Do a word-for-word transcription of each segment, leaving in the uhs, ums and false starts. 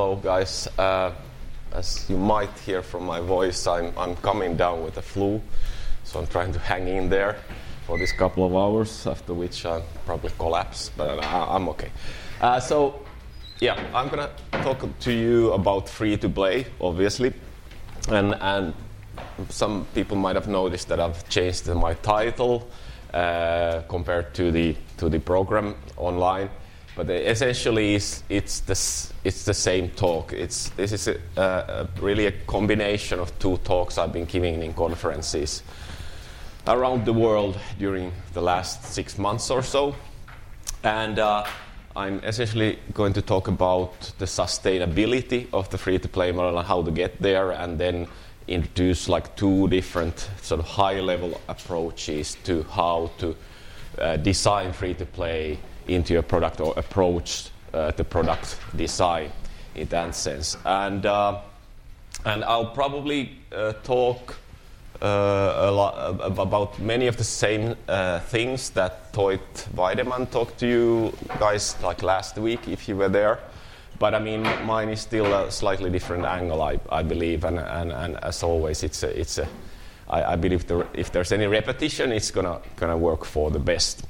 hello guys. Uh, as you might hear from my voice, I'm, I'm coming down with the flu, so I'm trying to hang in there for this couple of hours, after which I'll probably collapse, but I, I'm okay. Uh, so, yeah, I'm gonna talk to you about free-to-play, obviously, and, and some people might have noticed that I've changed my title uh, compared to the to the program online. But essentially, it's, it's, the, it's the same talk. It's, this is a, uh, really a combination of two talks I've been giving in conferences around the world during the last six months or so. And uh, I'm essentially going to talk about the sustainability of the free-to-play model and how to get there, and then introduce like two different sort of high-level approaches to how to uh, design free-to-play into your product, or approach uh, the product design in that sense. And uh, and I'll probably uh, talk uh, a lot about many of the same uh, things that Toit Weidemann talked to you guys like last week, if you were there. But I mean, mine is still a slightly different angle, I, I believe. And, and, and as always, it's a, it's a I, I believe the, if there's any repetition, it's gonna gonna work for the best.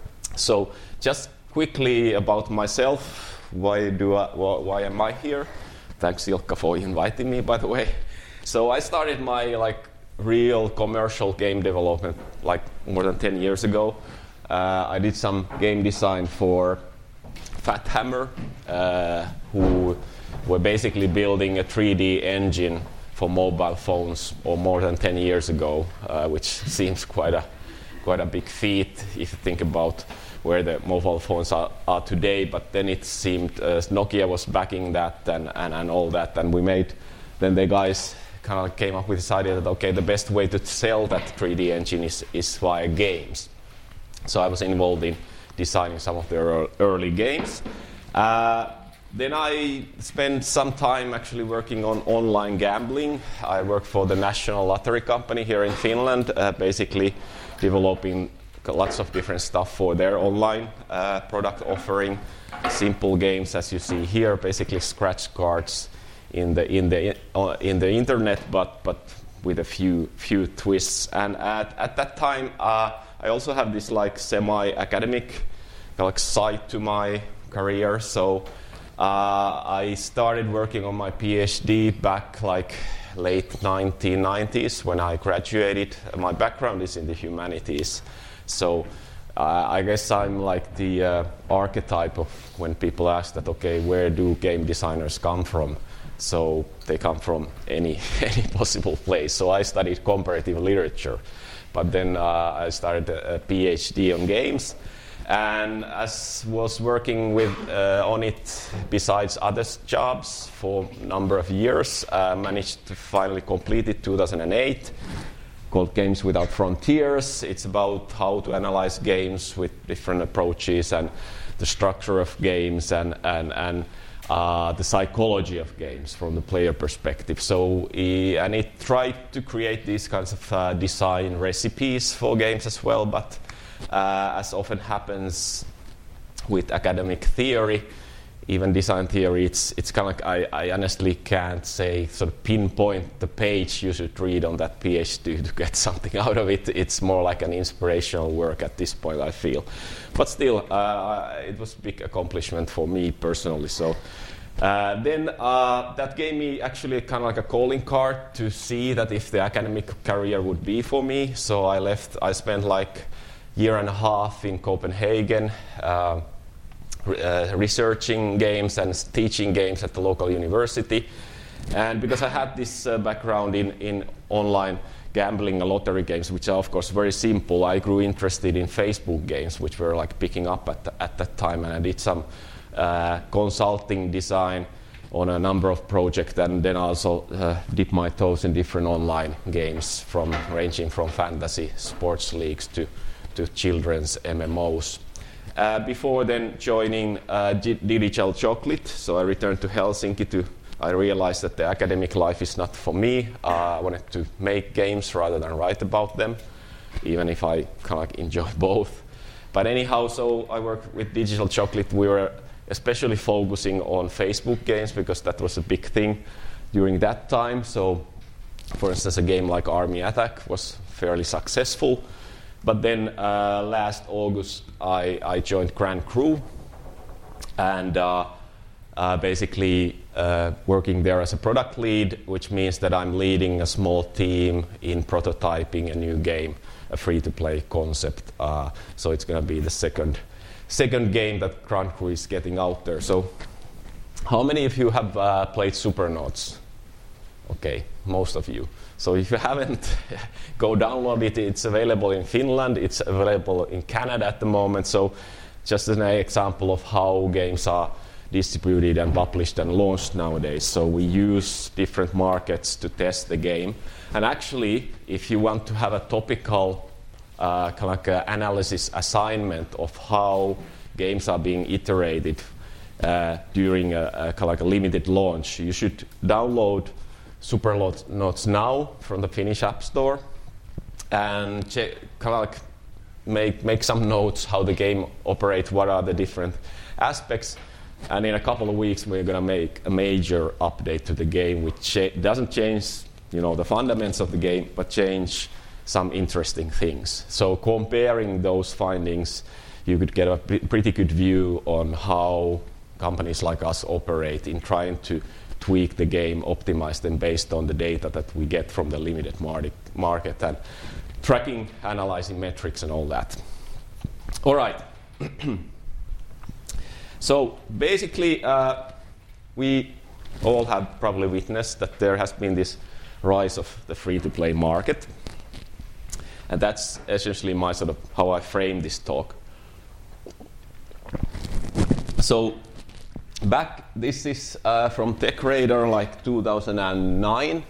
So just quickly about myself, why do I, why am I here? Thanks Ilkka for inviting me, by the way. So I started my like real commercial game development like more than ten years ago. Uh, I did some game design for Fat Hammer, uh, who were basically building a three D engine for mobile phones, or more than ten years ago, uh, which seems quite a quite a big feat if you think about where the mobile phones are, are today. But then it seemed uh, Nokia was backing that and, and, and all that, and we made, then the guys kind of came up with this idea that, okay, the best way to sell that three D engine is, is via games. So I was involved in designing some of their early games. Uh, then I spent some time actually working on online gambling. I worked for the National Lottery Company here in Finland, uh, basically developing lots of different stuff for their online uh, product offering. Simple games, as you see here, basically scratch cards in the in the uh, in the internet, but but with a few few twists. And at at that time, uh, I also have this like semi-academic like side to my career. So uh, I started working on my PhD back like late nineteen nineties when I graduated. My background is in the humanities. So uh, I guess I'm like the uh, archetype of when people ask that, okay, where do game designers come from? So they come from any any possible place. So I studied comparative literature, but then uh, I started a, a PhD on games, and as was working with uh, on it besides other jobs for a number of years, uh, managed to finally complete it two thousand eight. Called Games Without Frontiers. It's about how to analyze games with different approaches and the structure of games and and and uh, the psychology of games from the player perspective. So, uh, and it tried to create these kinds of uh, design recipes for games as well. But uh, as often happens with academic theory, even design theory, it's it's kind of like I, I honestly can't say sort of pinpoint the page you should read on that PhD to get something out of it. It's more like an inspirational work at this point, I feel. But still, uh, it was a big accomplishment for me personally. So uh, then uh, that gave me actually kind of like a calling card to see that if the academic career would be for me. So I left. I spent like a year and a half in Copenhagen. Uh, Uh, researching games and teaching games at the local university. And because I had this uh, background in, in online gambling and lottery games, which are of course very simple, I grew interested in Facebook games, which were like picking up at, the, at that time. And I did some uh, consulting design on a number of projects, and then also uh, dipped my toes in different online games, from ranging from fantasy sports leagues to, to children's M M Os. Uh, before then joining uh, G- Digital Chocolate, so I returned to Helsinki to, I realized that the academic life is not for me. Uh, I wanted to make games rather than write about them, even if I kind of like enjoy both. But anyhow, so I worked with Digital Chocolate. We were especially focusing on Facebook games because that was a big thing during that time. So, for instance, a game like Army Attack was fairly successful. But then uh, last August, I, I joined Grand Crew, and uh, uh, basically uh, working there as a product lead, which means that I'm leading a small team in prototyping a new game, a free-to-play concept. Uh, so it's going to be the second second game that Grand Crew is getting out there. So, how many of you have uh, played Supernauts? Okay, most of you. So if you haven't, go download it. It's available in Finland. It's available in Canada at the moment. So just an example of how games are distributed and published and launched nowadays. So we use different markets to test the game. And actually, if you want to have a topical uh, kind of like a analysis assignment of how games are being iterated uh, during a, a kind of like a limited launch, you should download Supernauts now from the Finnish App Store and check, kind of like make make some notes how the game operates, what are the different aspects, and in a couple of weeks we're going to make a major update to the game, which cha- doesn't change, you know, the fundamentals of the game, but change some interesting things. So comparing those findings, you could get a p- pretty good view on how companies like us operate in trying to tweak the game, optimize them based on the data that we get from the limited mar- market and tracking, analyzing metrics and all that. All right. So basically, uh, we all have probably witnessed that there has been this rise of the free-to-play market. And that's essentially my sort of how I frame this talk. So back, this is uh, from TechRadar, like two thousand nine,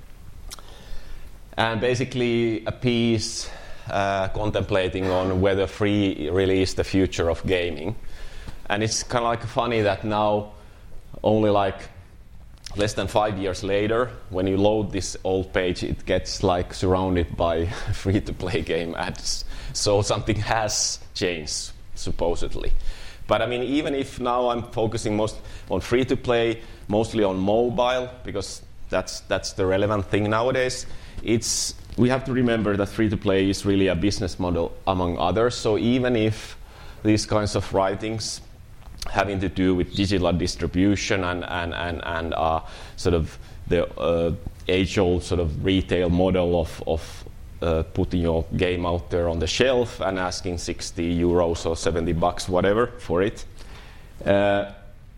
and basically a piece uh, contemplating on whether free really is the future of gaming. And it's kind of like funny that now, only like less than five years later, when you load this old page, it gets like surrounded by free-to-play game ads. So something has changed, supposedly. But I mean, even if now I'm focusing most on free-to-play, mostly on mobile, because that's that's the relevant thing nowadays, it's we have to remember that free-to-play is really a business model among others. So even if these kinds of writings having to do with digital distribution and and and, and uh, sort of the uh, age-old sort of retail model of of Uh, putting your game out there on the shelf and asking sixty euros or seventy bucks, whatever, for it. Uh,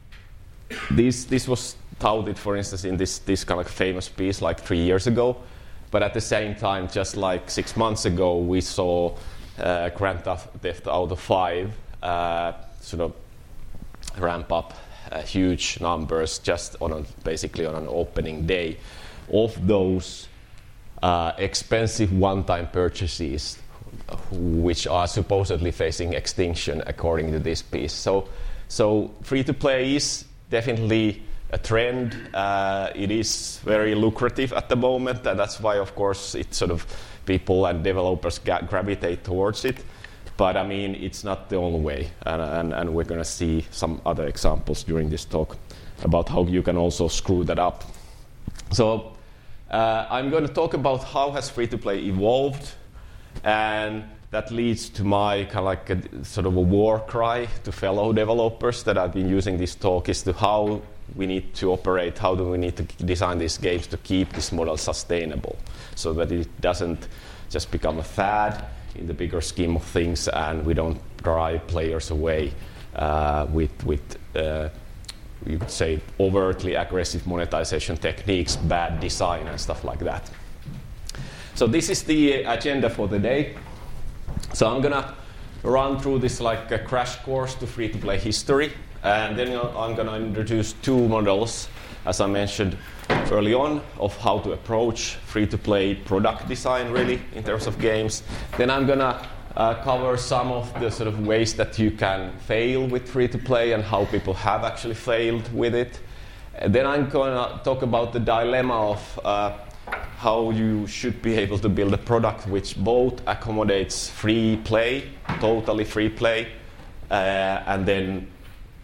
this this was touted, for instance, in this this kind of famous piece like three years ago. But at the same time, just like six months ago, we saw uh, Grand Theft Auto five uh, sort of ramp up uh, huge numbers just on a, basically on an opening day of those Uh, expensive one-time purchases, which are supposedly facing extinction, according to this piece. So, so free-to-play is definitely a trend. Uh, it is very lucrative at the moment, and that's why, of course, it sort of people and developers ga- gravitate towards it. But I mean, it's not the only way, and, and, and we're going to see some other examples during this talk about how you can also screw that up. So. Uh, I'm going to talk about how has free-to-play evolved, and that leads to my kind of like a, sort of a war cry to fellow developers that I've been using this talk is to how we need to operate, how do we need to design these games to keep this model sustainable so that it doesn't just become a fad in the bigger scheme of things and we don't drive players away uh, with, with uh, you could say overtly aggressive monetization techniques, bad design and stuff like that. So this is the agenda for the day. So I'm gonna run through this like a crash course to free-to-play history, and then I'm gonna introduce two models, as I mentioned early on, of how to approach free-to-play product design really in terms of games. Then I'm gonna Uh, cover some of the sort of ways that you can fail with free-to-play and how people have actually failed with it. And then I'm going to talk about the dilemma of uh, how you should be able to build a product which both accommodates free play, totally free play, uh, and then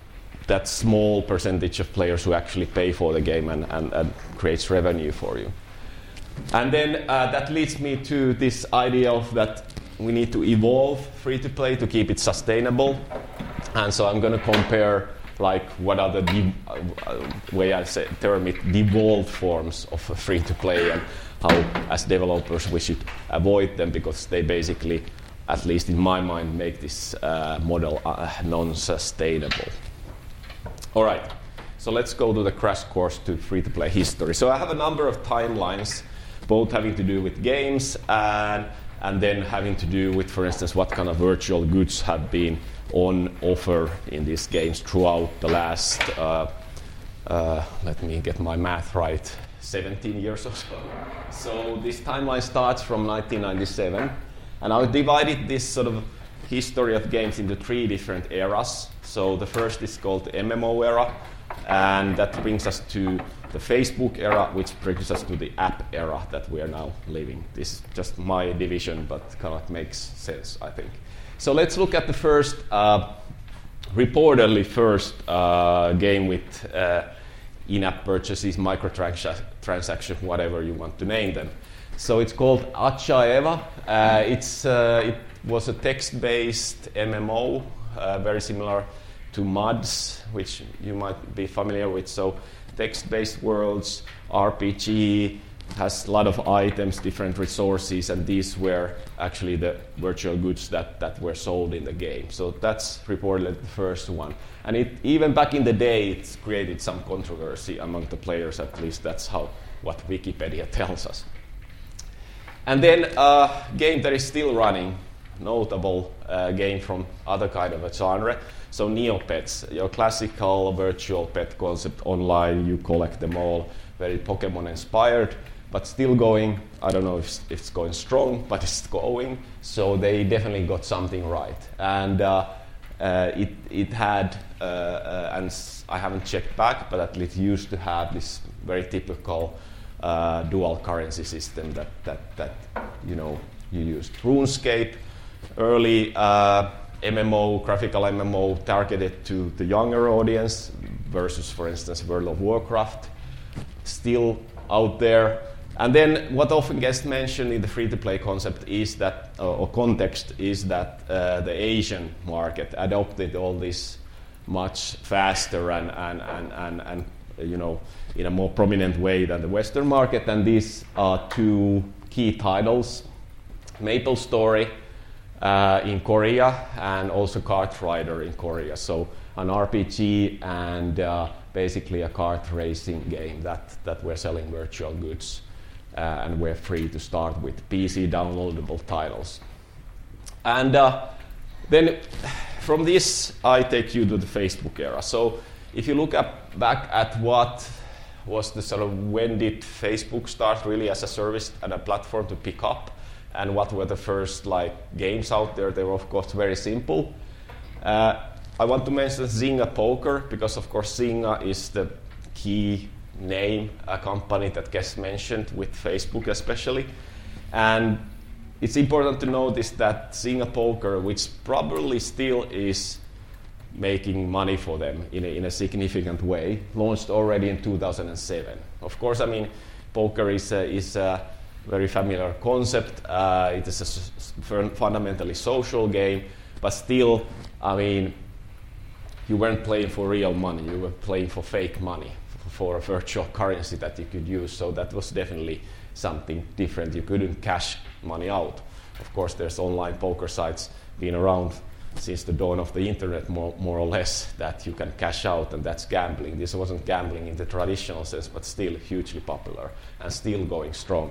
that small percentage of players who actually pay for the game and, and, and creates revenue for you. And then uh, that leads me to this idea of that we need to evolve free-to-play to keep it sustainable. And so I'm going to compare like what are the de- uh, way I say term it devolved forms of free-to-play and how as developers we should avoid them because they basically, at least in my mind, make this uh, model uh, non-sustainable. All right, so let's go to the crash course to free-to-play history. So I have a number of timelines, both having to do with games and, and then having to do with, for instance, what kind of virtual goods have been on offer in these games throughout the last, uh, uh, let me get my math right, seventeen years or so. So this timeline starts from nineteen ninety-seven, and I've divided this sort of history of games into three different eras. So the first is called the M M O era, and that brings us to the Facebook era, which brings us to the app era that we are now living. This is just my division, but kind of makes sense, I think. So let's look at the first, uh, reportedly first uh, game with uh, in-app purchases, microtransactions, whatever you want to name them. So it's called Achaeva. Uh, it's uh, it was a text-based M M O, uh, very similar to MUDs, which you might be familiar with. So text-based worlds, R P G, has a lot of items, different resources, and these were actually the virtual goods that, that were sold in the game. So that's reportedly the first one. And it, even back in the day, it's created some controversy among the players, at least that's how what Wikipedia tells us. And then a uh, game that is still running, notable uh, game from other kind of a genre. So Neopets, your classical virtual pet concept online, you collect them all, very Pokemon inspired, but still going. I don't know if it's going strong, but it's going. So they definitely got something right. And uh, uh, it, it had, uh, uh, and I haven't checked back, but at least used to have this very typical uh, dual currency system that, that, that you know, you used. RuneScape, early uh, M M O, graphical M M O targeted to the younger audience versus, for instance, World of Warcraft, still out there. And then what often gets mentioned in the free-to-play concept is that, uh, or context, is that uh, the Asian market adopted all this much faster and, and, and, and, and, you know, in a more prominent way than the Western market. And these are two key titles, MapleStory uh, in Korea and also Kartrider in Korea. So an R P G and uh, basically a kart racing game that, that we're selling virtual goods. Uh, and we're free to start with P C downloadable titles. And uh, then from this, I take you to the Facebook era. So if you look up, back at what was the sort of, when did Facebook start really as a service and a platform to pick up, and what were the first like games out there, they were of course very simple. Uh, I want to mention Zynga Poker, because of course Zynga is the key name, a company that gets mentioned with Facebook especially. And it's important to notice that Zynga Poker, which probably still is making money for them in a, in a significant way, launched already in two thousand seven. Of course, I mean, poker is a, is a very familiar concept. Uh, it is a s- fundamentally social game, but still, I mean, you weren't playing for real money, you were playing for fake money, for a virtual currency that you could use. So that was definitely something different. You couldn't cash money out. Of course, there's online poker sites been around since the dawn of the internet, more, more or less, that you can cash out, and that's gambling. This wasn't gambling in the traditional sense, but still hugely popular and still going strong.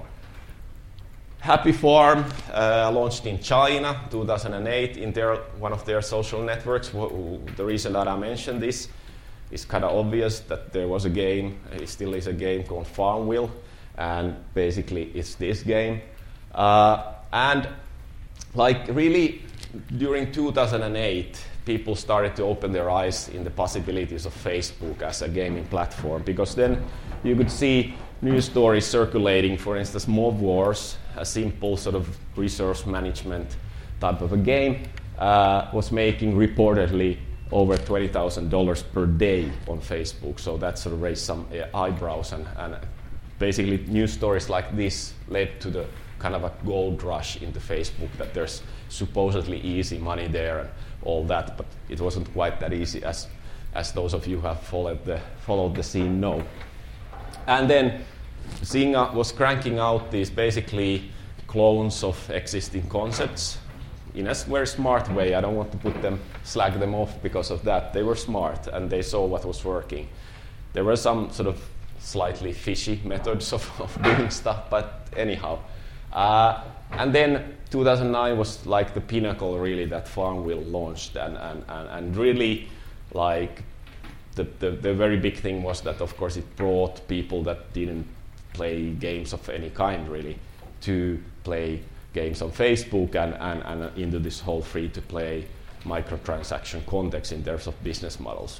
Happy Farm uh, launched in China two thousand eight in their, one of their social networks. The reason that I mentioned this, it's kind of obvious that there was a game, it still is a game called Farmville, and basically it's this game. Uh, and like really during two thousand eight, people started to open their eyes in the possibilities of Facebook as a gaming platform, because then you could see news stories circulating, for instance, Mob Wars, a simple sort of resource management type of a game, uh, was making reportedly over twenty thousand dollars per day on Facebook. So that sort of raised some uh, eyebrows, and, and basically news stories like this led to the kind of a gold rush into Facebook, that there's supposedly easy money there and all that, but it wasn't quite that easy, as as those of you who have followed the followed the scene know. And then Zynga was cranking out these basically clones of existing concepts in a very smart way. I don't want to put them, slag them off because of that. They were smart and they saw what was working. There were some sort of slightly fishy methods of, of doing stuff, but anyhow. Uh, and then two thousand nine was like the pinnacle, really, that Farmville launched, and, and, and, and really like the, the, the very big thing was that, of course, it brought people that didn't play games of any kind, really, to play games on Facebook and, and, and into this whole free-to-play microtransaction context in terms of business models.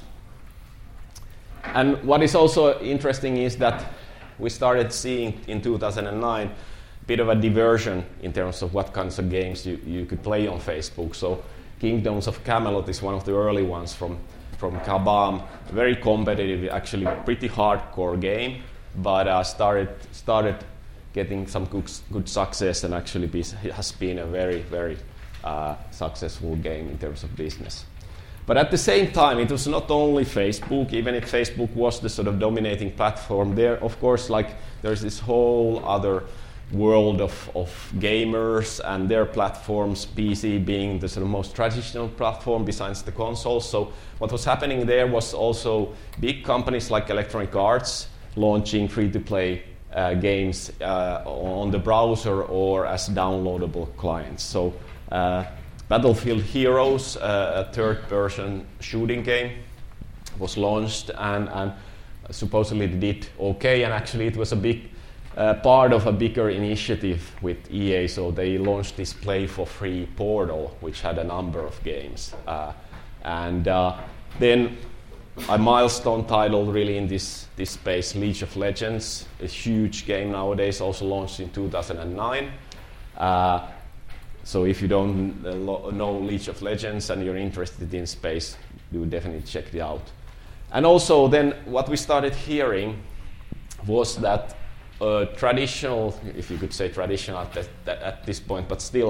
And what is also interesting is that we started seeing in two thousand nine a bit of a diversion in terms of what kinds of games you, you could play on Facebook. So Kingdoms of Camelot is one of the early ones from, from Kabam, very competitive, actually pretty hardcore game, but uh, started started getting some good, good success, and actually be, has been a very, very uh, successful game in terms of business. But at the same time, it was not only Facebook. Even if Facebook was the sort of dominating platform, there, of course, like there's this whole other world of, of gamers and their platforms, P C being the sort of most traditional platform besides the consoles. So what was happening there was also big companies like Electronic Arts launching free-to-play uh, games uh, on the browser or as downloadable clients. So uh, Battlefield Heroes, uh, a third-person shooting game, was launched, and, and supposedly it did okay, and actually it was a big uh, part of a bigger initiative with E A. So they launched this Play for Free portal, which had a number of games. Uh, and uh, then a milestone title really in this, this space, League of Legends, a huge game nowadays, also launched in two thousand nine. Uh, So if you don't uh, lo- know League of Legends and you're interested in space, you would definitely check it out. And also then what we started hearing was that uh, traditional, if you could say traditional at, that, that at this point, but still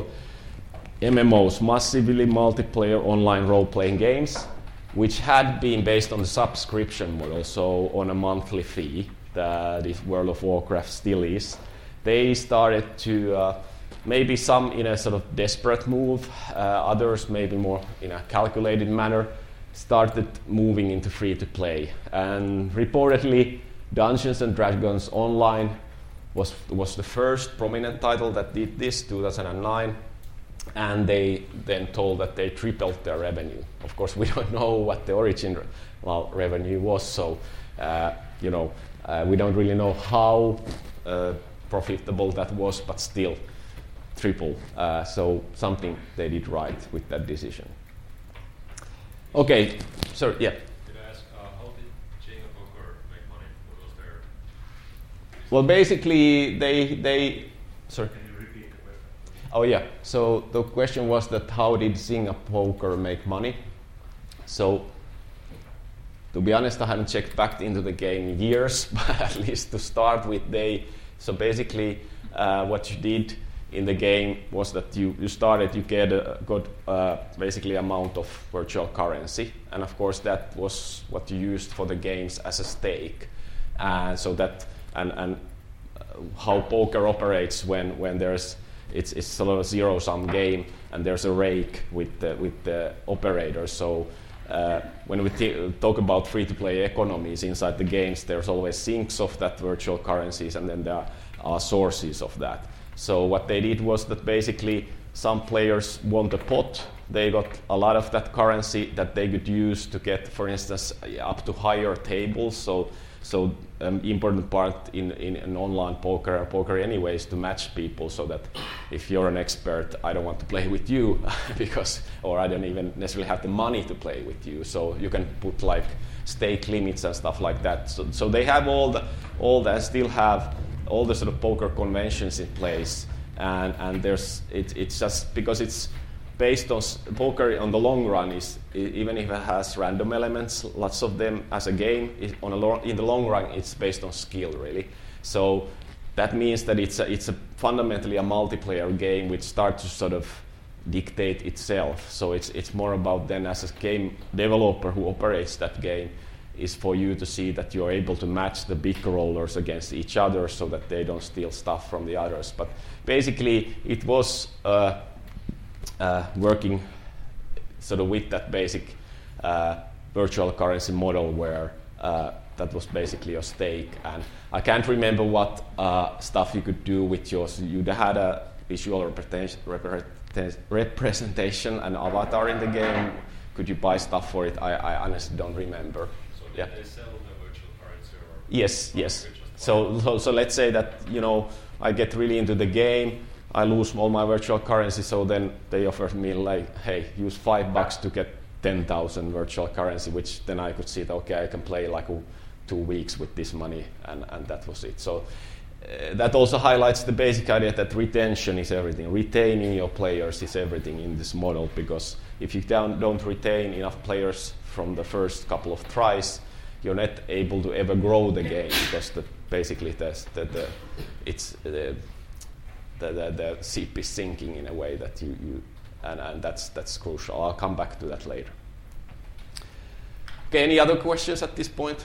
M M Os, massively multiplayer online role-playing games, which had been based on the subscription model, so on a monthly fee, that is World of Warcraft still is, they started to uh, maybe some in a sort of desperate move, uh, others maybe more in a calculated manner, started moving into free-to-play. And reportedly, Dungeons and Dragons Online was was the first prominent title that did this, two thousand nine, and they then told that they tripled their revenue. Of course, we don't know what the original revenue was, so uh, you know uh, we don't really know how uh, profitable that was, but still. Triple. Uh, so something they did right with that decision. Okay, sorry, yeah. Did I ask, uh, how did Zynga Poker make money? What was their... Well, basically, they, they, sorry. Can you repeat the question? Oh yeah, so the question was that how did Zynga Poker make money? So, to be honest, I haven't checked back into the game in years, but at least to start with, they, so basically uh, what you did in the game was that you, you started, you get a got uh, basically amount of virtual currency, and of course that was what you used for the games as a stake. And so that and and uh, how poker operates when when there's it's it's sort of a zero sum game and there's a rake with the with the operator. So uh, when we t- talk about free to play economies inside the games, there's always sinks of that virtual currencies, and then there are sources of that. So what they did was that basically some players won the pot. They got a lot of that currency that they could use to get, for instance, up to higher tables. So, so um, important part in, in an online poker, poker anyways, to match people so that if you're an expert, I don't want to play with you because, or I don't even necessarily have the money to play with you. So you can put like stake limits and stuff like that. So, so they have all the, all that, still have all the sort of poker conventions in place, and and there's it, it's just because it's based on s- poker on the long run is e- even if it has random elements, lots of them as a game is on a lo- in the long run it's based on skill really. So that means that it's a, it's a fundamentally a multiplayer game which starts to sort of dictate itself. So it's it's more about then as a game developer who operates that game is for you to see that you're able to match the big rollers against each other so that they don't steal stuff from the others. But basically it was uh, uh, working sort of with that basic uh, virtual currency model where uh, that was basically your stake. And I can't remember what uh, stuff you could do with yours. You had a visual representation, representation and avatar in the game. Could you buy stuff for it? I, I honestly don't remember. So did Yeah. they sell the virtual currency or? Yes, or yes. you could just buy So, so, so let's say that you know I get really into the game. I lose all my virtual currency. So then they offered me like, hey, use five bucks to get ten thousand virtual currency, which then I could see that okay, I can play like a, two weeks with this money, and, and that was it. So. Uh, that also highlights the basic idea that retention is everything. Retaining your players is everything in this model, because if you don't, don't retain enough players from the first couple of tries, you're not able to ever grow the game, because the, basically the, the, the, it's, the, the, the, the S I P is sinking in a way that you, you and, and that's, that's crucial. I'll come back to that later. Okay, any other questions at this point?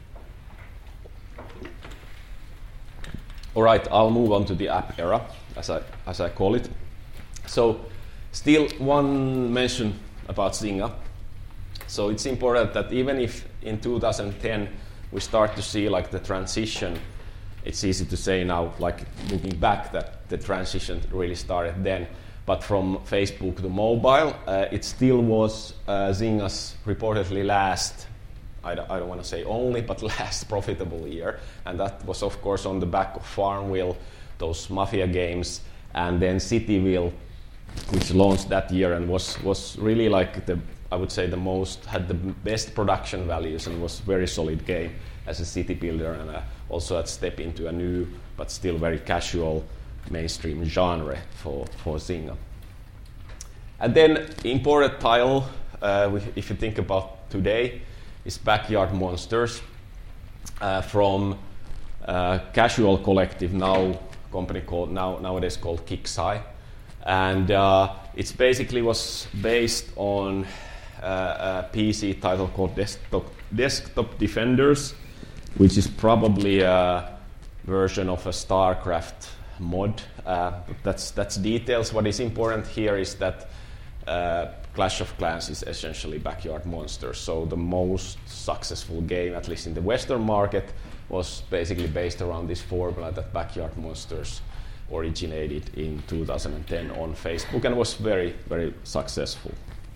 All right, I'll move on to the app era, as I as I call it. So, still one mention about Zynga. So it's important that even if in two thousand ten we start to see like the transition, it's easy to say now, like looking back, that the transition really started then. But from Facebook to mobile, uh, it still was uh, Zynga's reportedly last. I don't, I don't want to say only, but last profitable year. And that was, of course, on the back of Farmville, those Mafia games, and then Cityville, which launched that year and was, was really like the, I would say the most, had the best production values and was very solid game as a city builder, and uh, also a step into a new, but still very casual mainstream genre for, for Zynga. And then important title, uh, if you think about today, is Backyard Monsters uh, from uh, Casual Collective, now company called now nowadays called Kixeye, and uh, it basically was based on uh, a P C title called Desktop, Desktop Defenders, which is probably a version of a StarCraft mod. Uh, but that's that's details. What is important here is that uh, Clash of Clans is essentially Backyard Monsters. So the most successful game, at least in the Western market, was basically based around this formula that Backyard Monsters originated in two thousand ten on Facebook and was very, very successful.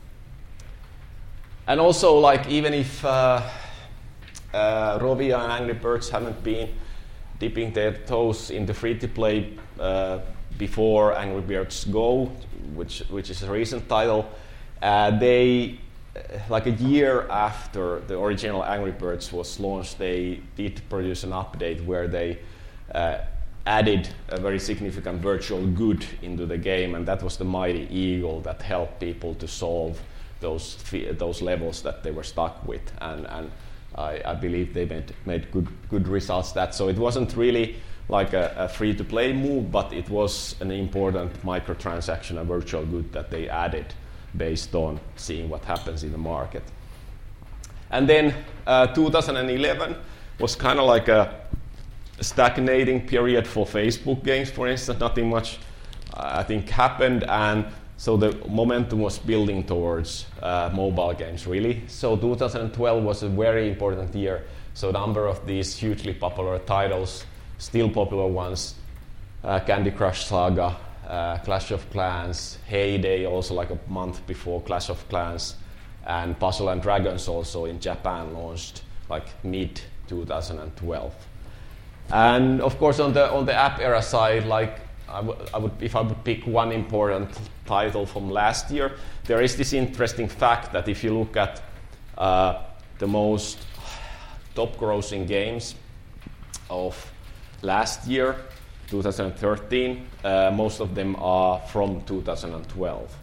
And also, like, even if uh, uh, Rovio and Angry Birds haven't been dipping their toes into free-to-play uh, before Angry Birds Go, which which is a recent title, uh, they, uh, like a year after the original Angry Birds was launched, they did produce an update where they uh, added a very significant virtual good into the game, and that was the Mighty Eagle that helped people to solve those those levels that they were stuck with, and and I, I believe they made made good good results. That so it wasn't really like a, a free-to-play move, but it was an important microtransaction, a virtual good that they added based on seeing what happens in the market. And then uh, two thousand eleven was kind of like a stagnating period for Facebook games, for instance. Nothing much, uh, I think, happened, and so the momentum was building towards uh, mobile games, really. So two thousand twelve was a very important year. So a number of these hugely popular titles, still popular ones, uh, Candy Crush Saga, uh, Clash of Clans, Heyday, also like a month before Clash of Clans, and Puzzle and Dragons also in Japan launched like mid twenty twelve. And of course, on the on the app era side, like I, w- I would, if I would pick one important title from last year, there is this interesting fact that if you look at uh, the most top-grossing games of last year, twenty thirteen, uh, most of them are from two thousand twelve.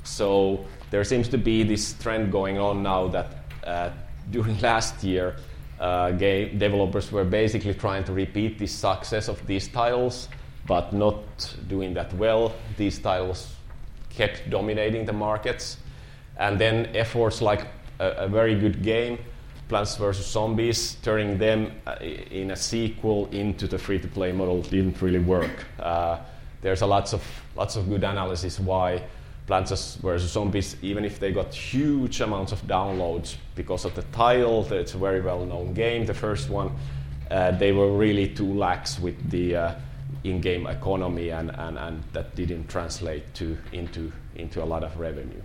So there seems to be this trend going on now that uh, during last year, uh, game developers were basically trying to repeat the success of these titles, but not doing that well. These titles kept dominating the markets. And then efforts like a, a very good game, Plants versus. Zombies, turning them uh, in a sequel into the free-to-play model didn't really work. Uh, there's a lots of lots of good analysis why Plants versus. Zombies, even if they got huge amounts of downloads because of the title, it's a very well-known game, the first one, uh, they were really too lax with the uh, in-game economy, and, and, and that didn't translate to into into a lot of revenue.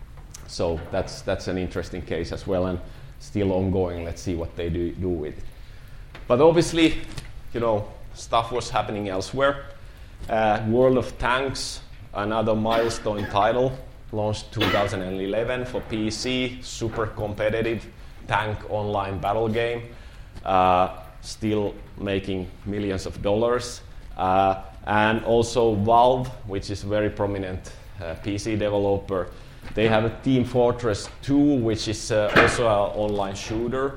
So that's that's an interesting case as well, and still ongoing. Let's see what they do, do with it. But obviously, you know, stuff was happening elsewhere. Uh, World of Tanks, another milestone title, launched two thousand eleven for P C, super competitive tank online battle game, uh, still making millions of dollars. Uh, and also Valve, which is a very prominent uh, P C developer, they have a Team Fortress two, which is uh, also an online shooter.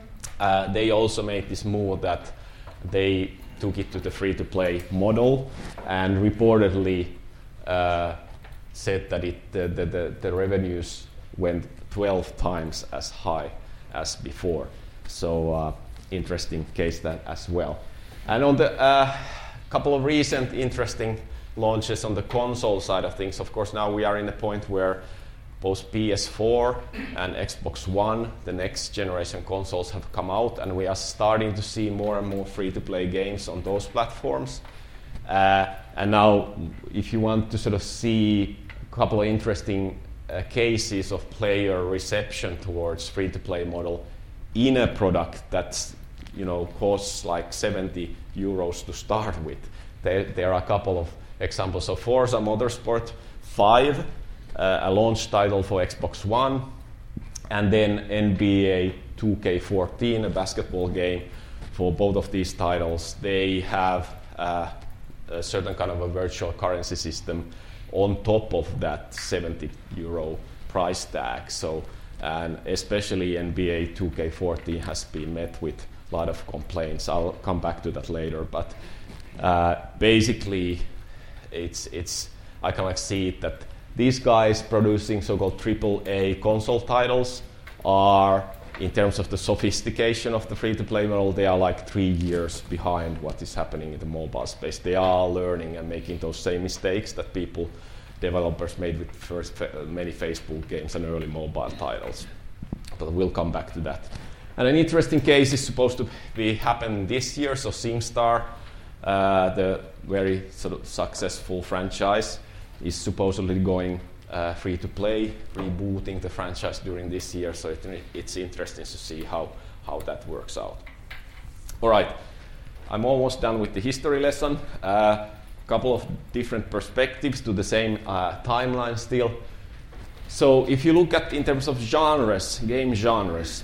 Uh, they also made this move that they took it to the free-to-play model, and reportedly uh, said that it, the, the, the, the revenues went twelve times as high as before. So uh, interesting case that as well. And on the uh, couple of recent interesting launches on the console side of things, of course now we are in a point where both P S four and Xbox One, the next generation consoles, have come out, and we are starting to see more and more free-to-play games on those platforms. Uh, and now, if you want to sort of see a couple of interesting uh, cases of player reception towards free-to-play model in a product that's, you know, costs like seventy euros to start with, there, there are a couple of examples. So Forza Motorsport five, uh, a launch title for Xbox One, and then N B A two K fourteen, a basketball game. For both of these titles, they have uh, a certain kind of a virtual currency system on top of that seventy euro price tag. So, and especially N B A two K fourteen has been met with a lot of complaints. I'll come back to that later, but uh, basically, it's it's I can like see it that these guys producing so-called triple A console titles are, in terms of the sophistication of the free-to-play model, they are like three years behind what is happening in the mobile space. They are learning and making those same mistakes that people, developers made with first fa- many Facebook games and early mobile titles. But we'll come back to that. And an interesting case is supposed to be happen this year. So SingStar, uh, the very sort of successful franchise, is supposedly going uh, free to play, rebooting the franchise during this year. So it, it's interesting to see how, how that works out. All right, I'm almost done with the history lesson. A uh, couple of different perspectives to the same uh, timeline still. So if you look at in terms of genres, game genres,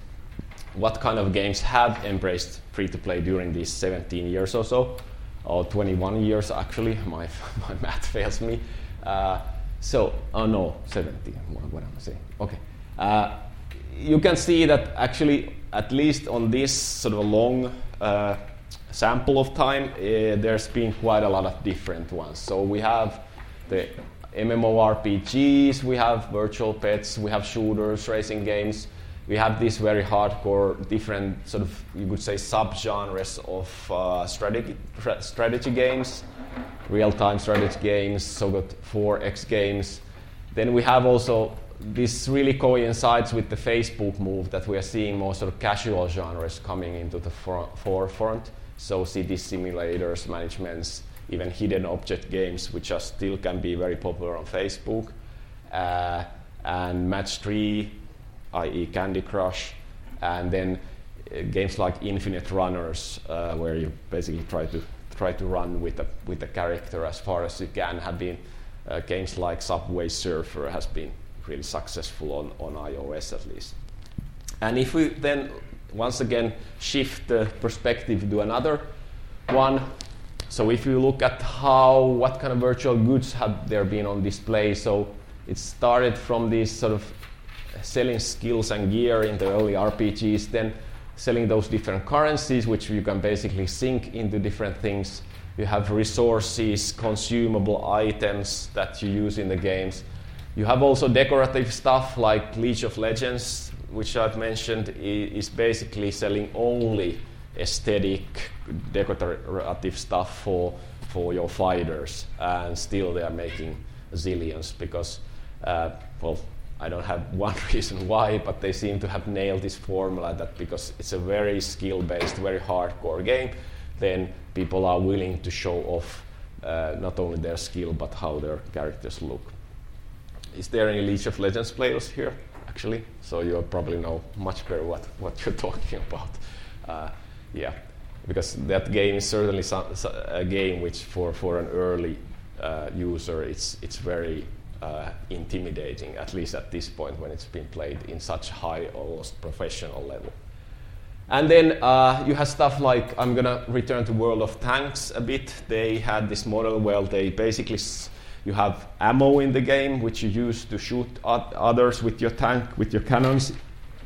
what kind of games have embraced free-to-play during these seventeen years or so, or twenty-one years actually, my my math fails me. Uh, so, oh no, seventeen, what, what am I saying? Okay. Uh, you can see that actually, at least on this sort of a long uh, sample of time, uh, there's been quite a lot of different ones. So we have the MMORPGs, we have virtual pets, we have shooters, racing games. We have these very hardcore, different sort of, you could say, sub-genres of uh, strategy, strategy games, real-time strategy games, so-called four X games. Then we have also, this really coincides with the Facebook move that we are seeing more sort of casual genres coming into the for- forefront. So city simulators, managements, even hidden object games, which are still can be very popular on Facebook, uh, and match three, that is. Candy Crush, and then uh, games like Infinite Runners, uh, where you basically try to try to run with a with a character as far as you can. Have been uh, games like Subway Surfer has been really successful on, on iOS at least. And if we then once again shift the perspective to another one, so if you look at how what kind of virtual goods have there been on display, so it started from these sort of selling skills and gear in the early R P Gs, then selling those different currencies, which you can basically sink into different things. You have resources, consumable items that you use in the games. You have also decorative stuff like League of Legends, which I've mentioned is basically selling only aesthetic, decorative stuff for, for your fighters, and still they are making zillions because, uh, well, I don't have one reason why, but they seem to have nailed this formula that because it's a very skill-based, very hardcore game, then people are willing to show off uh, not only their skill, but how their characters look. Is there any League of Legends players here, actually? So you probably know much better what, what you're talking about. Uh, yeah, because that game is certainly some, a game which for, for an early uh, user, it's, it's very uh, intimidating, at least at this point when it's been played in such high, almost professional level. And then uh, you have stuff like, I'm going to return to World of Tanks a bit. They had this model where they basically, s- you have ammo in the game, which you use to shoot at others with your tank, with your cannons.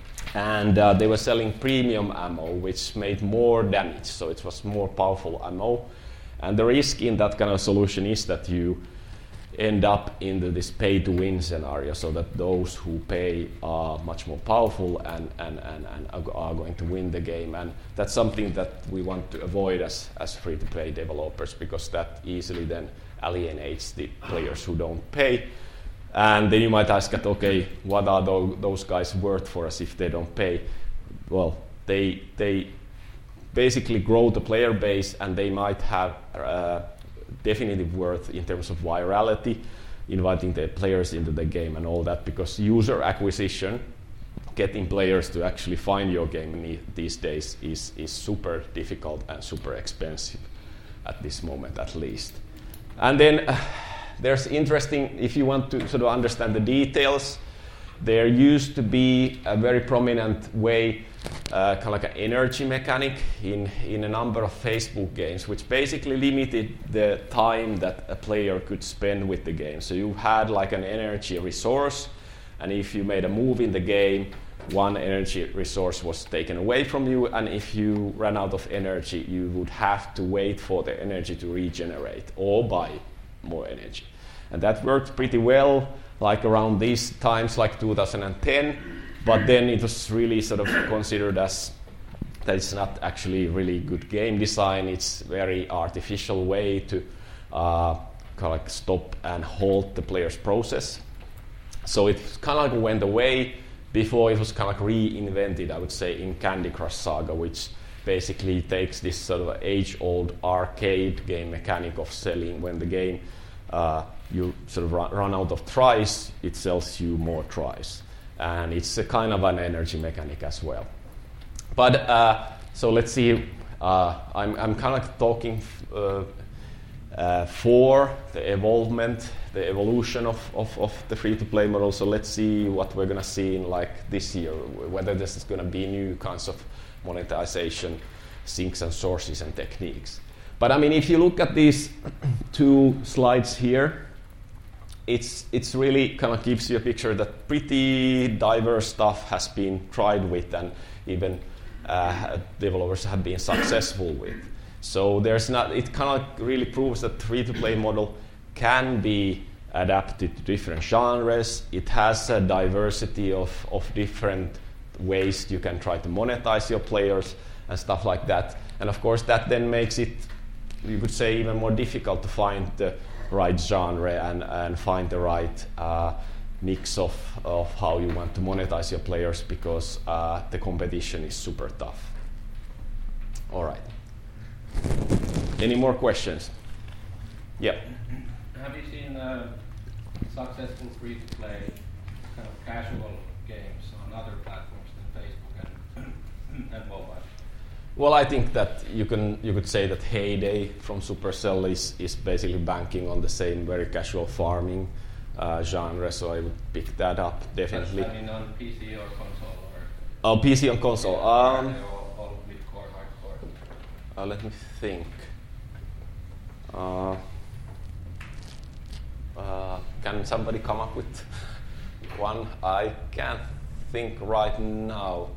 And uh, they were selling premium ammo, which made more damage, so it was more powerful ammo. And the risk in that kind of solution is that you end up into this pay-to-win scenario, so that those who pay are much more powerful and, and, and, and are going to win the game. And that's something that we want to avoid as, as free-to-play developers, because that easily then alienates the players who don't pay. And then you might ask, at, okay, what are those, those guys worth for us if they don't pay? Well, they, they basically grow the player base, and they might have uh, definitive worth in terms of virality, inviting the players into the game and all that, because user acquisition, getting players to actually find your game these days is, is super difficult and super expensive at this moment at least. And then uh, there's interesting, if you want to sort of understand the details, there used to be a very prominent way, uh, kind of like an energy mechanic in, in a number of Facebook games, which basically limited the time that a player could spend with the game. So you had like an energy resource, and if you made a move in the game, one energy resource was taken away from you, and if you ran out of energy, you would have to wait for the energy to regenerate or buy more energy. And that worked pretty well, like around these times, like two thousand ten, but then it was really sort of considered as that it's not actually really good game design. It's very artificial way to uh, kind of like stop and halt the player's process. So it kind of like went away before it was kind of like reinvented, I would say, in Candy Crush Saga, which basically takes this sort of age-old arcade game mechanic of selling. When the game uh, you sort of run, run out of tries, it sells you more tries. And it's a kind of an energy mechanic as well. But, uh, so let's see, uh, I'm, I'm kind of talking uh, uh, for the evolvement, the evolution of, of, of the free-to-play model. So let's see what we're going to see in like this year, whether this is going to be new kinds of monetization sinks and sources and techniques. But I mean, if you look at these two slides here, it's it's really kind of gives you a picture that pretty diverse stuff has been tried with, and even uh, developers have been successful with. So there's not. It kind of really proves that free-to-play model can be adapted to different genres. It has a diversity of of different ways you can try to monetize your players and stuff like that. And of course, that then makes it, you could say, even more difficult to find the right genre and, and find the right uh, mix of, of how you want to monetize your players, because uh, the competition is super tough. All right. Any more questions? Yeah. Have you seen uh, successful free-to-play kind of casual games on other platforms than Facebook and, and mobile? Well, I think that you can you could say that Heyday from Supercell is, is basically banking on the same very casual farming uh, genre, so I would pick that up definitely. But, I mean, on P C or console, or oh, P C and console. Are Um, they all, all mid-core, hardcore? uh, let me think. Uh, uh, Can somebody come up with one? I can't think right now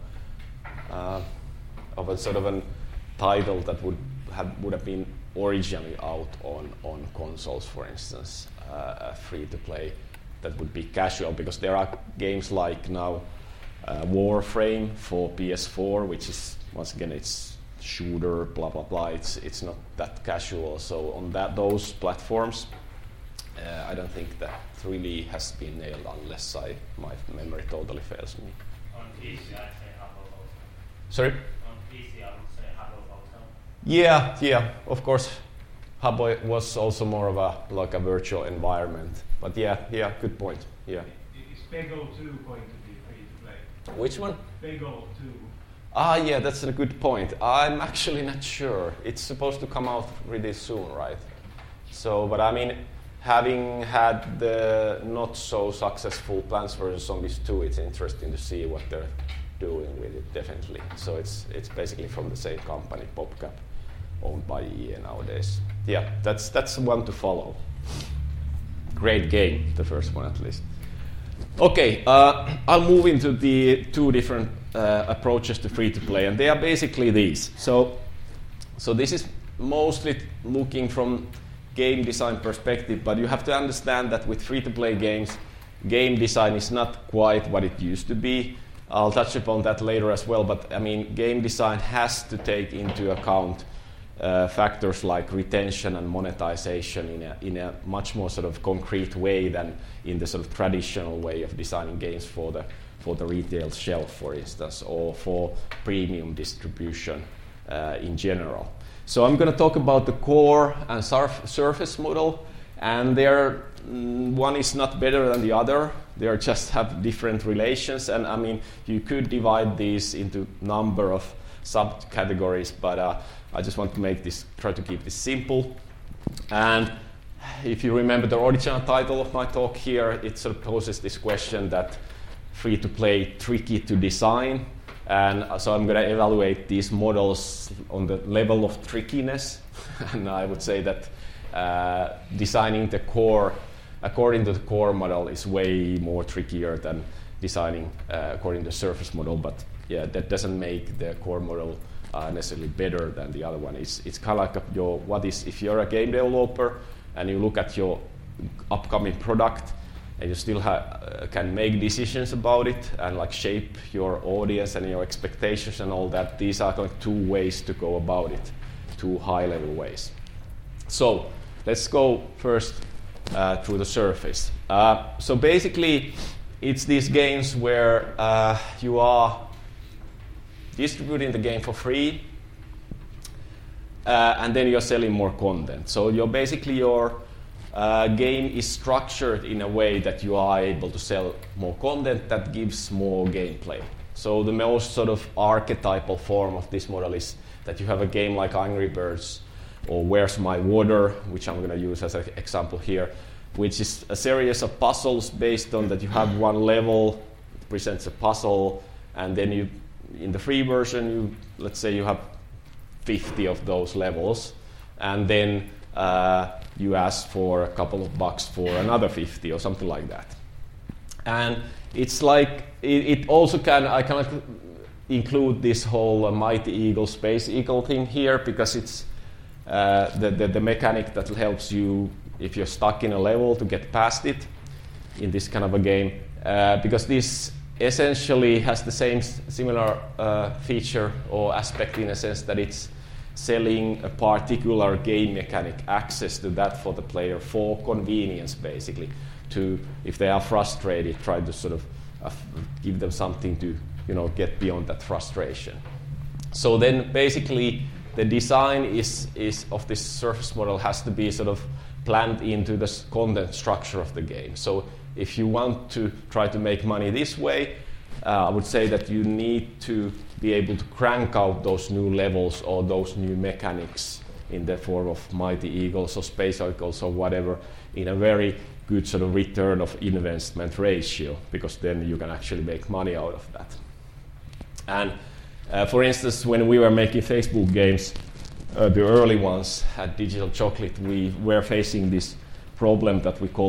uh, of a sort of a title that would have would have been originally out on, on consoles, for instance, uh, free to play that would be casual, because there are games like now uh, Warframe for P S four, which is once again it's shooter, blah blah blah. It's it's not that casual. So on that those platforms, uh, I don't think that really has been nailed, unless I my memory totally fails me. On P C, I'd say Habbo also. Sorry. On P C, I would say Habbo also. Yeah, yeah. Of course, Habbo was also more of a like a virtual environment. But yeah, yeah. Good point. Yeah. Is Peggle two going to be free to play? Which one? Peggle two. Ah, yeah, that's a good point. I'm actually not sure. It's supposed to come out really soon, right? So, but I mean, having had the not so successful Plants versus. Zombies two, it's interesting to see what they're doing with it, definitely. So it's it's basically from the same company, PopCap, owned by E A nowadays. Yeah, that's that's one to follow. Great game, the first one at least. Okay, uh, I'll move into the two different uh, approaches to free-to-play, and they are basically these. So, so this is mostly looking from game design perspective, but you have to understand that with free-to-play games, game design is not quite what it used to be. I'll touch upon that later as well, but I mean, game design has to take into account uh, factors like retention and monetization in a, in a much more sort of concrete way than in the sort of traditional way of designing games for the for the retail shelf, for instance, or for premium distribution uh, in general. So I'm going to talk about the core and surf- surface model, and they're, mm, one is not better than the other. They just have different relations, and I mean, you could divide these into number of subcategories, but uh, I just want to make this, try to keep this simple. And if you remember the original title of my talk here, it sort of poses this question that free-to-play, tricky to design. And so I'm going to evaluate these models on the level of trickiness. And I would say that uh, designing the core, according to the core model, is way more trickier than designing uh, according to the surface model. But yeah, that doesn't make the core model uh, necessarily better than the other one. It's, it's kind of like a, your, what is, if you're a game developer and you look at your upcoming product, and you still ha- uh, can make decisions about it and like shape your audience and your expectations and all that. These are like two ways to go about it, two high-level ways. So let's go first uh, through the surface. Uh, so basically, it's these games where uh, you are distributing the game for free, uh, and then you're selling more content. So you're basically your Uh, game is structured in a way that you are able to sell more content that gives more gameplay. So the most sort of archetypal form of this model is that you have a game like Angry Birds or Where's My Water, which I'm going to use as an example here, which is a series of puzzles based on that you have one level, it presents a puzzle, and then you, in the free version, you let's say you have fifty of those levels, and then uh, you ask for a couple of bucks for another fifty or something like that. And it's like, it, it also can, I cannot include this whole uh, Mighty Eagle, Space Eagle thing here, because it's uh, the, the, the mechanic that helps you, if you're stuck in a level, to get past it in this kind of a game. Uh, because this essentially has the same s- similar uh, feature or aspect in a sense that it's selling a particular game mechanic, access to that for the player for convenience, basically, to, if they are frustrated, try to sort of uh, give them something to, you know, get beyond that frustration. So then basically the design is, is of this surface model has to be sort of planned into the content structure of the game. So if you want to try to make money this way, uh, I would say that you need to be able to crank out those new levels or those new mechanics in the form of Mighty Eagles or Space Eagles or whatever in a very good sort of return of investment ratio, because then you can actually make money out of that. And uh, for instance, when we were making Facebook games, uh, the early ones at Digital Chocolate, we were facing this problem that we called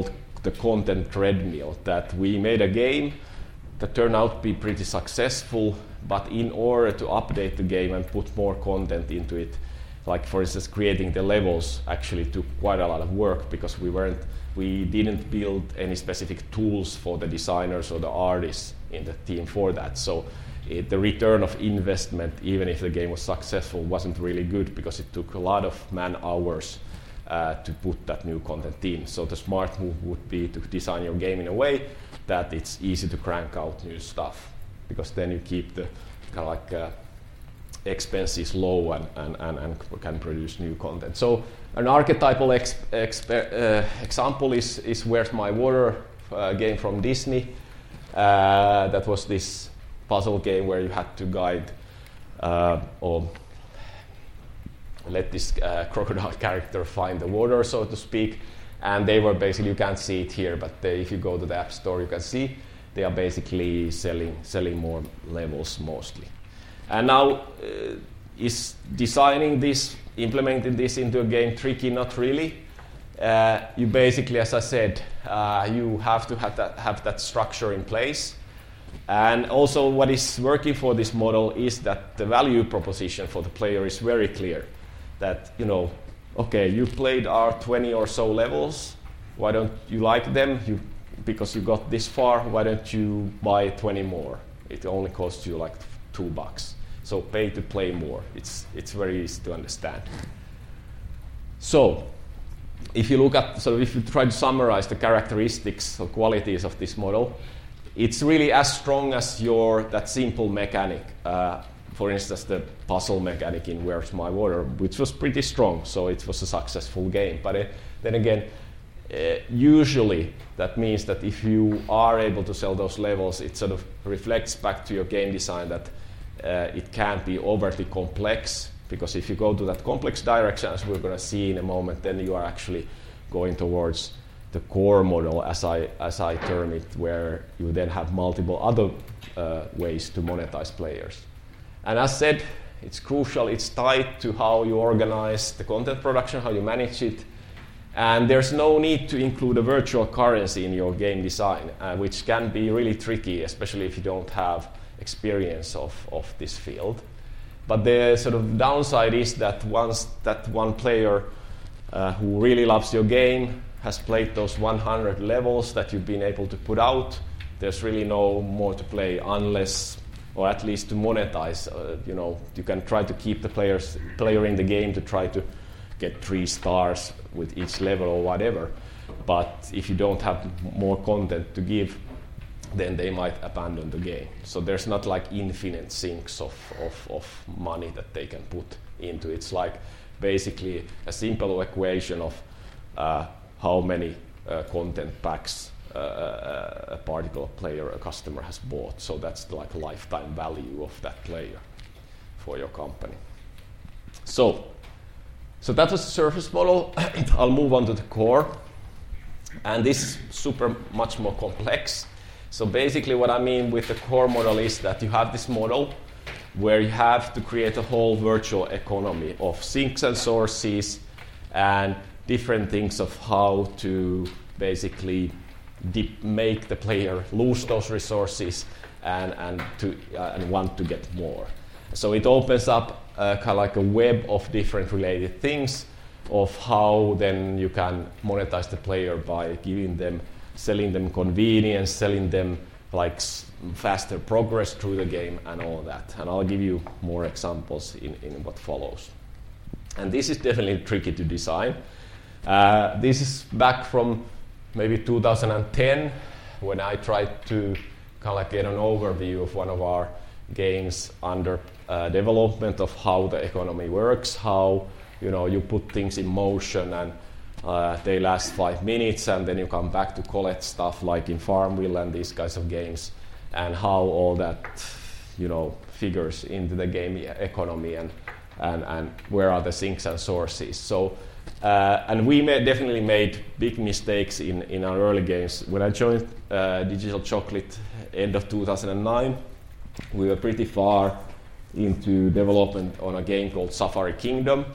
the content treadmill, that we made a game that turned out to be pretty successful, but in order to update the game and put more content into it, like for instance creating the levels actually took quite a lot of work, because we weren't we didn't build any specific tools for the designers or the artists in the team for that. So it, the return of investment, even if the game was successful, wasn't really good, because it took a lot of man hours uh, to put that new content in. So the smart move would be to design your game in a way that it's easy to crank out new stuff, because then you keep the kind of like uh, expenses low and, and, and, and can produce new content. So an archetypal ex, ex, uh, example is, is Where's My Water, uh, game from Disney. Uh, that was this puzzle game where you had to guide uh, or let this uh, crocodile character find the water, so to speak. And they were basically, you can't see it here, but they, if you go to the App Store, you can see they are basically selling selling more levels mostly. And now, uh, is designing this, implementing this into a game tricky? Not really. Uh, you basically, as I said, uh, you have to have that, have that structure in place. And also what is working for this model is that the value proposition for the player is very clear. That, you know, okay, you played our twenty or so levels, why don't you like them? You, because you got this far, why don't you buy twenty more? It only costs you like two bucks. So pay to play more. It's, it's very easy to understand. So if you look at, so if you try to summarize the characteristics or qualities of this model, it's really as strong as your, that simple mechanic. Uh, for instance, the puzzle mechanic in Where's My Water, which was pretty strong, so it was a successful game. But uh, then again, uh, usually that means that if you are able to sell those levels, it sort of reflects back to your game design that uh, it can't be overly complex, because if you go to that complex direction, as we're going to see in a moment, then you are actually going towards the core model, as I as I term it, where you then have multiple other uh, ways to monetize players. And as said, it's crucial, it's tied to how you organize the content production, how you manage it. And there's no need to include a virtual currency in your game design, uh, which can be really tricky, especially if you don't have experience of, of this field. But the sort of downside is that once that one player uh, who really loves your game has played those one hundred levels that you've been able to put out, there's really no more to play unless, or at least to monetize. Uh, you know, you can try to keep the players player in the game to try to get three stars with each level or whatever. But if you don't have more content to give, then they might abandon the game. So there's not like infinite sinks of, of, of money that they can put into it. It's like basically a simple equation of uh, how many uh, content packs uh, a particular player, a customer has bought. So that's the like lifetime value of that player for your company. So, so that was the surface model. I'll move on to the core. And this is super much more complex. So basically what I mean with the core model is that you have this model where you have to create a whole virtual economy of sinks and sources and different things of how to basically dip, make the player lose those resources and, and, to, uh, and want to get more. So it opens up uh, kind of like a web of different related things of how then you can monetize the player by giving them, selling them convenience, selling them like s- faster progress through the game and all that. And I'll give you more examples in, in what follows. And this is definitely tricky to design. Uh, this is back from maybe two thousand ten when I tried to kind of like get an overview of one of our games under uh, development of how the economy works, how you know you put things in motion and uh, they last five minutes and then you come back to collect stuff like in Farmville and these kinds of games, and how all that you know figures into the game economy and and, and where are the sinks and sources. So uh, and we ma- definitely made big mistakes in, in our early games. When I joined uh, Digital Chocolate end of two thousand nine, we were pretty far into development on a game called Safari Kingdom.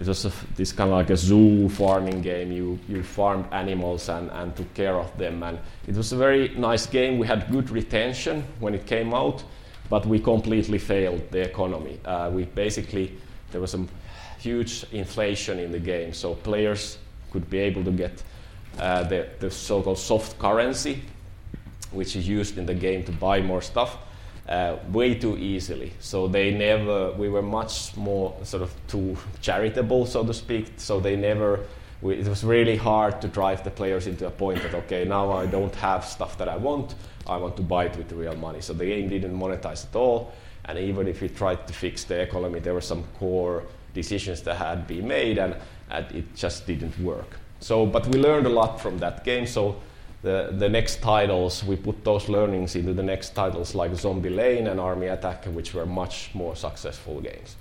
it was a f this kind of like a zoo farming game. You you farmed animals and, and took care of them, and it was a very nice game. We had good retention when it came out, but we completely failed the economy. Uh, we basically, there was some huge inflation in the game, so players could be able to get uh, the, the so-called soft currency, which is used in the game to buy more stuff, uh, way too easily. So they never, we were much more sort of too charitable, so to speak, so they never, we, it was really hard to drive the players into a point that, okay, now I don't have stuff that I want, I want to buy it with the real money. So the game didn't monetize at all, and even if we tried to fix the economy, there were some core decisions that had been made, and, and it just didn't work. So, but we learned a lot from that game. So the the next titles, we put those learnings into the next titles like Zombie Lane and Army Attack, which were much more successful games.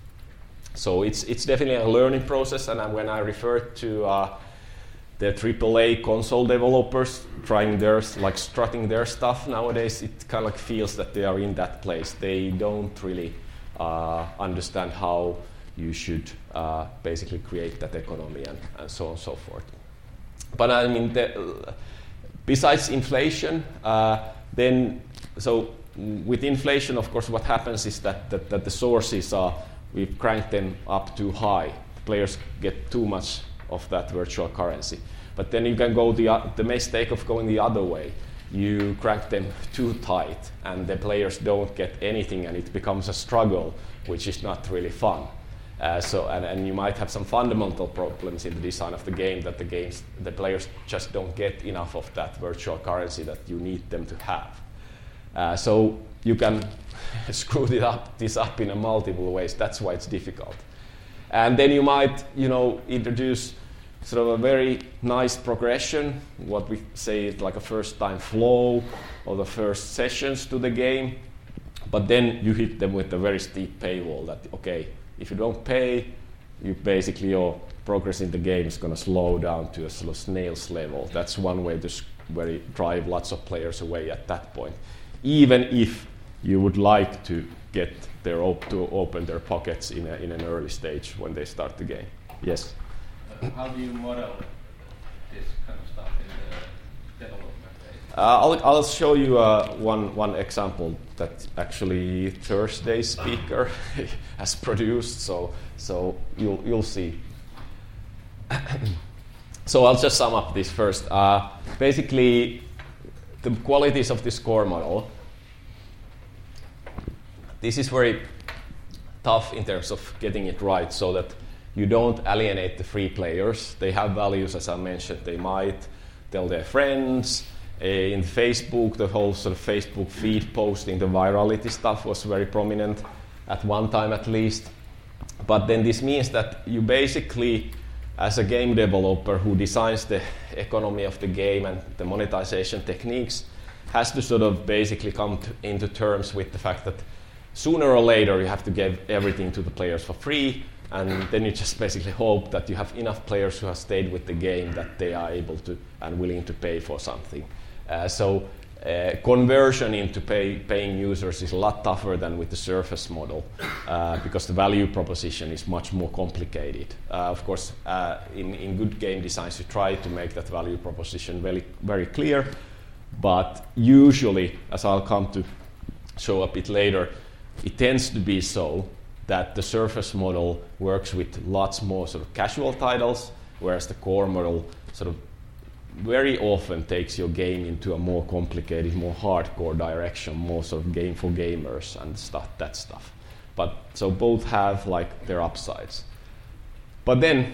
So it's it's definitely a learning process. And when I refer to uh, the triple A console developers trying their, like strutting their stuff nowadays, it kind of like feels that they are in that place. They don't really uh, understand how you should uh, basically create that economy and, and so on and so forth. But I mean, the, uh, besides inflation, uh, then, so with inflation, of course, what happens is that, that, that the sources are, we've cranked them up too high. Players get too much of that virtual currency. But then you can go the, uh, the mistake of going the other way. You crank them too tight, and the players don't get anything, and it becomes a struggle, which is not really fun. Uh, so and, and you might have some fundamental problems in the design of the game that the games the players just don't get enough of that virtual currency that you need them to have. Uh, so you can screw it up, this up in a multiple ways. That's why it's difficult. And then you might, you know, introduce sort of a very nice progression, what we say is like a first-time flow or the first sessions to the game. But then you hit them with a very steep paywall that, okay, if you don't pay, you basically your progress in the game is going to slow down to a sort of snail's level. That's one way to very drive lots of players away at that point. Even if you would like to get their op to open their pockets in, a, in an early stage when they start the game. Yes? Uh, how do you model this kind of stuff in the development phase? Uh, I'll, I'll show you uh, one, one example that actually Thursday's speaker has produced, so, so you'll, you'll see. So I'll just sum up this first. Uh, basically, the qualities of this core model. This is very tough in terms of getting it right so that you don't alienate the free players. They have values, as I mentioned. They might tell their friends. Uh, in Facebook, the whole sort of Facebook feed posting, the virality stuff was very prominent at one time at least. But then this means that you basically, as a game developer who designs the economy of the game and the monetization techniques, has to sort of basically come to, into terms with the fact that sooner or later you have to give everything to the players for free, and then you just basically hope that you have enough players who have stayed with the game that they are able to and willing to pay for something. Uh, so uh, conversion into pay, paying users is a lot tougher than with the Surface model uh, because the value proposition is much more complicated. Uh, of course, uh, in, in good game designs, you try to make that value proposition very, very clear, but usually, as I'll come to show a bit later, it tends to be so that the Surface model works with lots more sort of casual titles, whereas the core model sort of very often takes your game into a more complicated, more hardcore direction, more sort of game for gamers and stuff, that stuff. But so both have like their upsides. But then,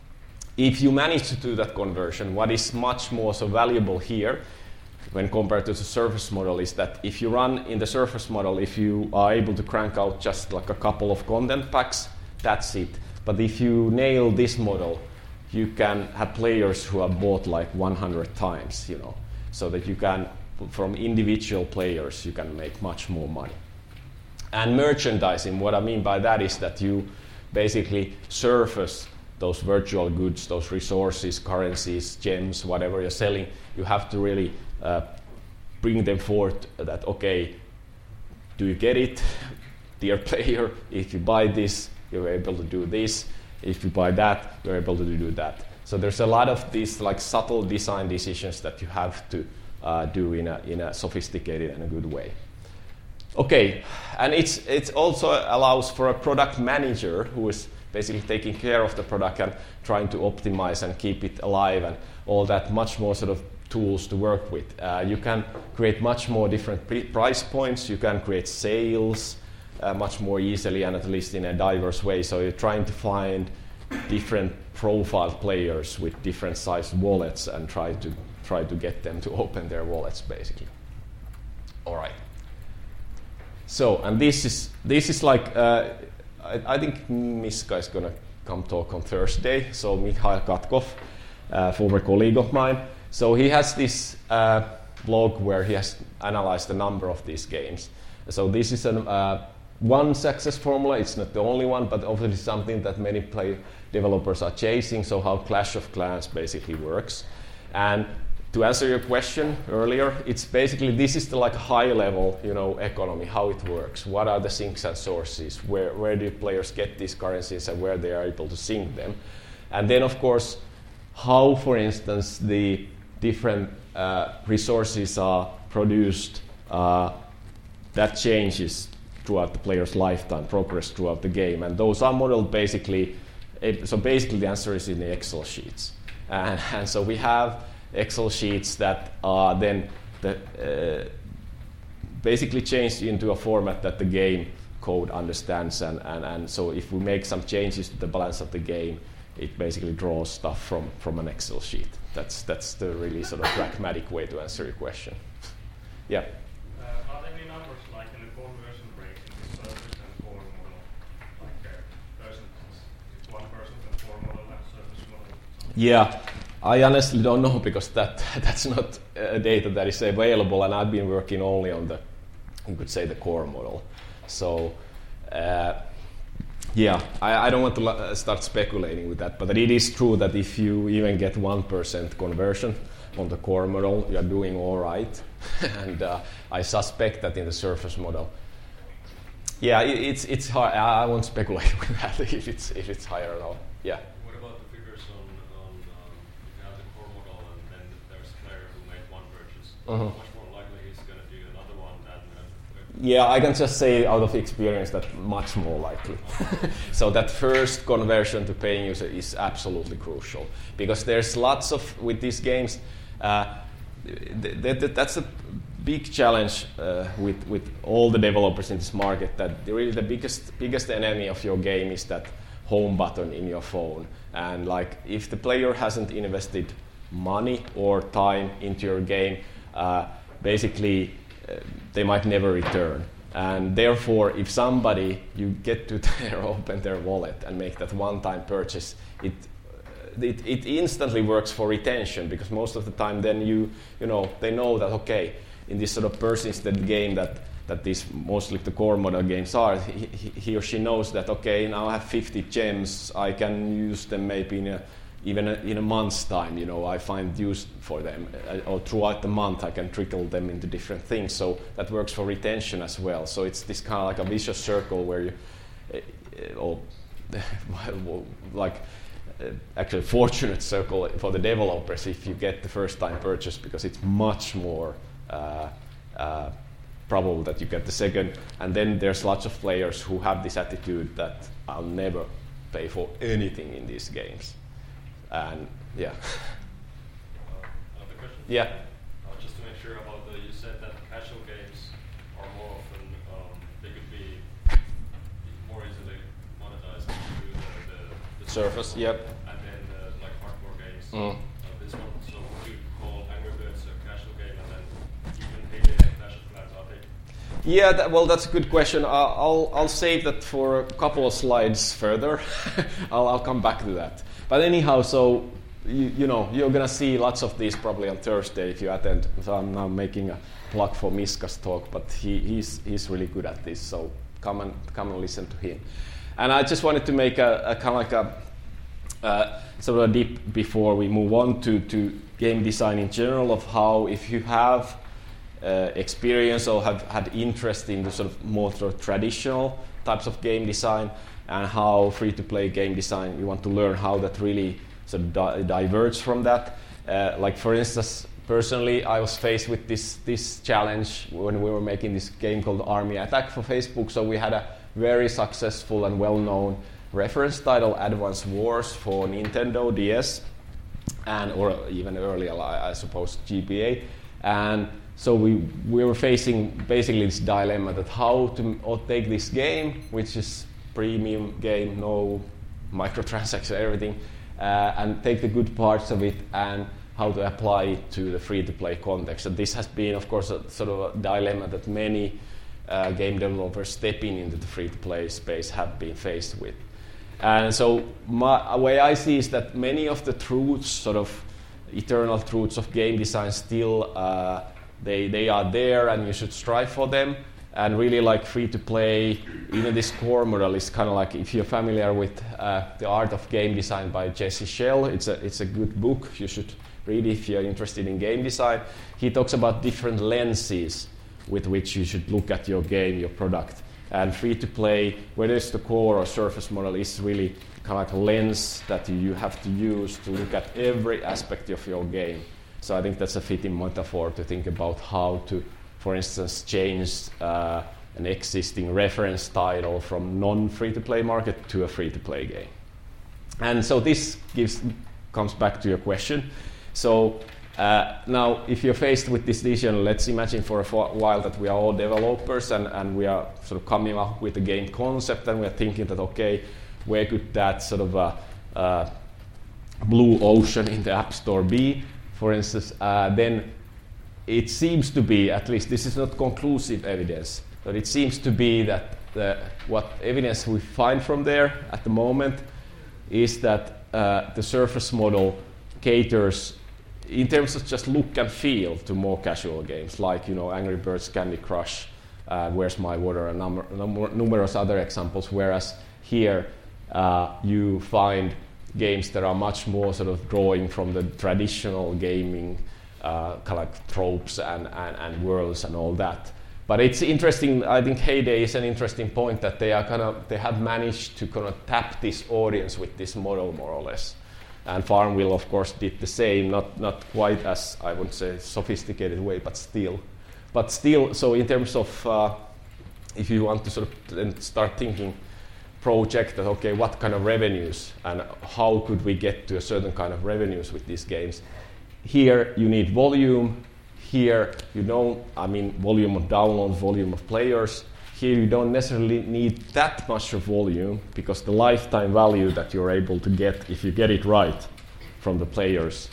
if you manage to do that conversion, what is much more so valuable here when compared to the Surface model is that if you run in the Surface model, if you are able to crank out just like a couple of content packs, that's it. But if you nail this model, you can have players who have bought like one hundred times, you know, so that you can, from individual players, you can make much more money. And merchandising, what I mean by that is that you basically surface those virtual goods, those resources, currencies, gems, whatever you're selling. You have to really uh, bring them forth that, okay, do you get it, dear player? If you buy this, you're able to do this. If you buy that, you're able to do that. So there's a lot of these like subtle design decisions that you have to uh, do in a in a sophisticated and a good way. Okay, and it's it also allows for a product manager who is basically taking care of the product and trying to optimize and keep it alive and all that, much more sort of tools to work with. Uh, you can create much more different pre- price points. You can create sales uh, much more easily and at least in a diverse way. So you're trying to find different profile players with different sized wallets and try to try to get them to open their wallets, basically. All right. So, and this is this is like uh, I, I think Miska is gonna come talk on Thursday. So Mikhail Katkov, uh, former colleague of mine. So he has this uh, blog where he has analyzed a number of these games. So this is an, uh, one success formula. It's not the only one, but obviously something that many play developers are chasing. So how Clash of Clans basically works. And to answer your question earlier, it's basically this is the like high level, you know, economy, how it works. What are the sinks and sources? Where where do players get these currencies and where they are able to sink them? And then of course, how, for instance, the different uh, resources are produced, uh, that changes throughout the player's lifetime, progress throughout the game. And those are modeled basically, so basically the answer is in the Excel sheets. And, and so we have Excel sheets that are then the, uh, basically changed into a format that the game code understands. And, and, and so if we make some changes to the balance of the game, it basically draws stuff from, from an Excel sheet. That's that's the really sort of pragmatic way to answer your question. Yeah. Uh, are there any numbers like in the conversion rate in the surface and core model, like uh, percentages? Is one percent and core model and surface model? Yeah, I honestly don't know because that that's not uh, data that is available, and I've been working only on the, you could say, the core model. So. Uh, Yeah, I, I don't want to uh, start speculating with that, but it is true that if you even get one percent conversion on the core model, you're doing all right. And uh, I suspect that in the surface model, yeah, it, it's it's hard. I, I won't speculate with that if it's if it's higher at all. Yeah. What about the figures on, on um, if you have the core model and then there's a player who made one purchase? Uh-huh. How much more likely he's going to do another one than... Uh, Yeah, I can just say out of experience that much more likely. So that first conversion to paying user is absolutely crucial because there's lots of, with these games, uh, th- th- that's a big challenge uh, with, with all the developers in this market, that really the biggest, biggest enemy of your game is that home button in your phone. And like if the player hasn't invested money or time into your game, uh, basically Uh, they might never return. And therefore, if somebody, you get to there, open their wallet and make that one-time purchase, it, it it instantly works for retention because most of the time then you, you know, they know that, okay, in this sort of persistent game that, that these mostly the core model games are, he, he or she knows that, okay, now I have fifty gems, I can use them maybe in a even a, in a month's time, you know, I find use for them, uh, or throughout the month I can trickle them into different things. So that works for retention as well. So it's this kind of like a vicious circle where you, uh, or like uh, actually fortunate circle for the developers if you get the first time purchase because it's much more uh, uh, probable that you get the second. And then there's lots of players who have this attitude that I'll never pay for anything in these games. And yeah. Uh, another question? Yeah. Uh, just to make sure about the, you said that casual games are more often, um, they could be more easily monetized through the, the, the Surface, yep. And then uh, like hardcore games. Mm. Uh, this one, so would you call Angry Birds a casual game and then even Halo and Clash of Clans, are they? Yeah, that, well, that's a good question. Uh, I'll I'll save that for a couple of slides further. I'll I'll come back to that. But anyhow, so you, you know you're gonna see lots of these probably on Thursday if you attend. So I'm now making a plug for Miska's talk, but he, he's he's really good at this. So come and come and listen to him. And I just wanted to make a, a kind of like a uh, sort of a dip before we move on to to game design in general of how if you have uh, experience or have had interest in the sort of more sort of traditional types of game design and how free-to-play game design, you want to learn how that really sort of di- diverges from that. Uh, like for instance, personally, I was faced with this this challenge when we were making this game called Army Attack for Facebook. So we had a very successful and well-known reference title, Advance Wars, for Nintendo D S, and or even earlier, I, I suppose, G B A. And so we we were facing basically this dilemma that how to or take this game, which is premium game, no microtransactions, everything, uh, and take the good parts of it and how to apply it to the free-to-play context. And this has been, of course, a sort of a dilemma that many uh, game developers stepping into the free-to-play space have been faced with. And so my way I see is that many of the truths, sort of eternal truths of game design still, uh, they, they are there and you should strive for them. And really like free-to-play, even this core model is kind of like, if you're familiar with uh, The Art of Game Design by Jesse Schell, it's a, it's a good book. You should read it if you're interested in game design. He talks about different lenses with which you should look at your game, your product. And free-to-play, whether it's the core or surface model, is really kind of like a lens that you have to use to look at every aspect of your game. So I think that's a fitting metaphor to think about how to, for instance, change uh, an existing reference title from non-free-to-play market to a free-to-play game. And so this gives comes back to your question. So uh, now, if you're faced with this decision, let's imagine for a while that we are all developers and, and we are sort of coming up with a game concept and we're thinking that, okay, where could that sort of uh, uh, blue ocean in the App Store be, for instance, uh, then it seems to be, at least this is not conclusive evidence, but it seems to be that the, what evidence we find from there at the moment is that uh, the surface model caters in terms of just look and feel to more casual games like, you know, Angry Birds, Candy Crush, uh, Where's My Water, and number, number, numerous other examples, whereas here uh, you find games that are much more sort of drawing from the traditional gaming uh, kind of like tropes and, and, and worlds and all that. But it's interesting, I think Heyday is an interesting point that they are kind of, they have managed to kind of tap this audience with this model more or less. And Farmville, of course, did the same, not not quite as, I would say, sophisticated way, but still. But still, so in terms of, uh, if you want to sort of then start thinking project that, okay, what kind of revenues and how could we get to a certain kind of revenues with these games? Here you need volume. Here you don't, I mean, volume of downloads, volume of players. Here you don't necessarily need that much of volume because the lifetime value that you're able to get, if you get it right from the players,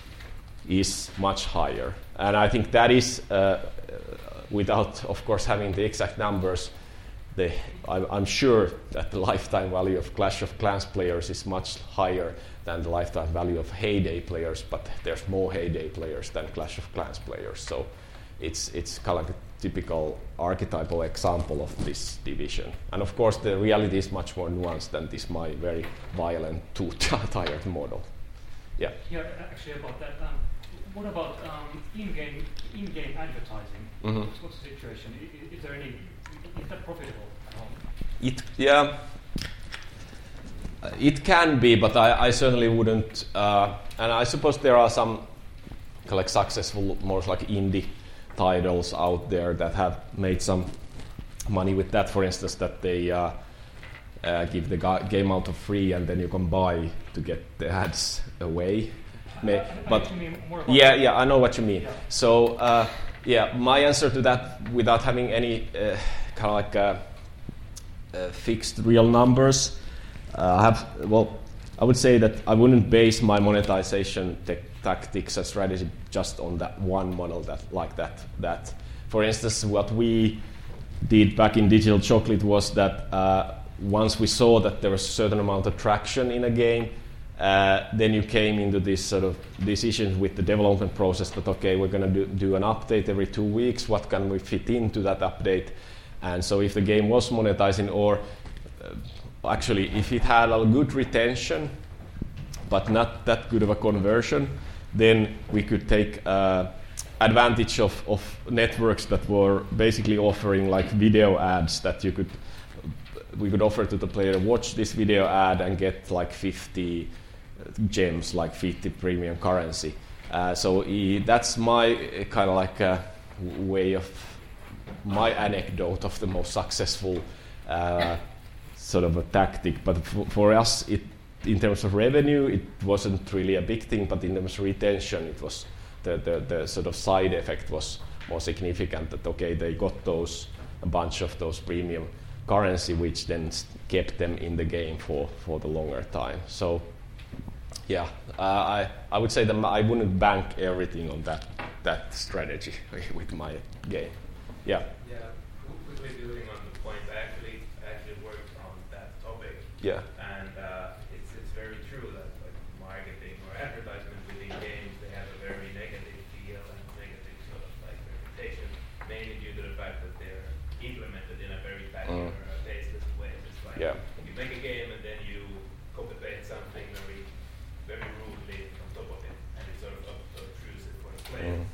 is much higher. And I think that is, uh, without, of course, having the exact numbers, the, I'm, I'm sure that the lifetime value of Clash of Clans players is much higher than the lifetime value of Heyday players, but there's more Heyday players than Clash of Clans players. So it's it's kind of like a typical archetypal example of this division. And of course, the reality is much more nuanced than this my very violent two-tiered model. Yeah. Yeah, actually about that. Um, what about um, in-game in-game advertising? Mm-hmm. What's, what's the situation? Is, is there any? Is that profitable at all? It yeah. It can be, but I, I certainly wouldn't. Uh, and I suppose there are some like successful, more like indie titles out there that have made some money with that. For instance, that they uh, uh, give the ga- game out for free, and then you can buy to get the ads away. May, I, I but yeah, yeah, yeah, I know what you mean. Yeah. So uh, yeah, my answer to that, without having any uh, kind of like uh, uh, fixed real numbers. Uh, I have, well, I would say that I wouldn't base my monetization te- tactics and strategy just on that one model that like that. That, for instance, what we did back in Digital Chocolate was that uh, once we saw that there was a certain amount of traction in a game, uh, then you came into this sort of decision with the development process that, okay, we're going to do, do an update every two weeks. What can we fit into that update? And so if the game was monetizing or uh, actually, if it had a good retention, but not that good of a conversion, then we could take uh, advantage of, of networks that were basically offering like video ads that you could we could offer to the player, watch this video ad and get like fifty gems, like fifty premium currency. Uh, so e, that's my kind of like a way of my anecdote of the most successful uh, sort of a tactic. But f- for us, it in terms of revenue, it wasn't really a big thing. But in terms of retention, it was the, the, the sort of side effect was more significant. That okay, they got those a bunch of those premium currency, which then kept them in the game for, for the longer time. So. Yeah, uh, I I would say that I wouldn't bank everything on that that strategy with my game. Yeah. Yeah, quickly building on the point, I actually actually worked on that topic. Yeah. And uh, it's it's very true that like marketing or advertisement within games, they have a very negative feel and negative sort of like reputation, mainly due to the fact that they're implemented in a very backward Mm. or tasteless way. It's like Yeah. you make a game and then you copy paste something very very rudely on top of it, and it's sort of obtrusive for the player. Mm.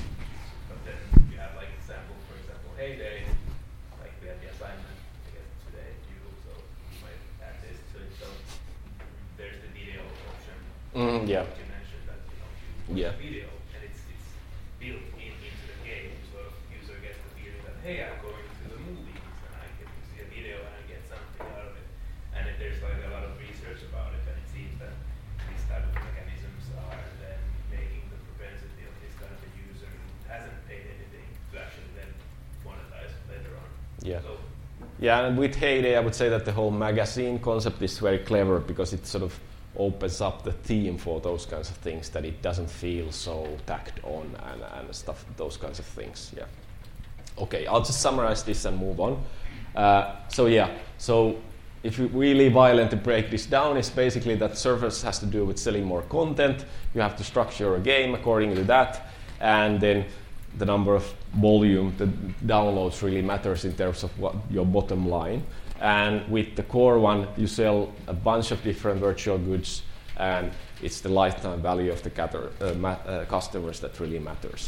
But then you have like example, for example, Heyday, like we had the assignment, I guess today, you, so you might add this to it. So there's the video option. Mm, yeah. You mentioned that you know you Yeah. watch a video and it's it's built in into the game, so user gets the feeling that hey, I'm going to the movies and I get to see a video and I get something out of it. And if there's like a lot of research about it, and it seems that these type of mechanisms are then making the propensity of this kind of a user who hasn't paid anything to actually then monetize later on. Yeah. So, Yeah, and with Heyday, I would say that the whole magazine concept is very clever because it sort of opens up the theme for those kinds of things, that it doesn't feel so tacked on and, and stuff, those kinds of things. Yeah. Okay, I'll just summarize this and move on. Uh, so yeah, so if you really violently break this down, it's basically that Surface has to do with selling more content. You have to structure a game according to that, and then the number of volume, the downloads really matters in terms of what your bottom line. And with the core one, you sell a bunch of different virtual goods, and it's the lifetime value of the cater, uh, ma- uh, customers that really matters.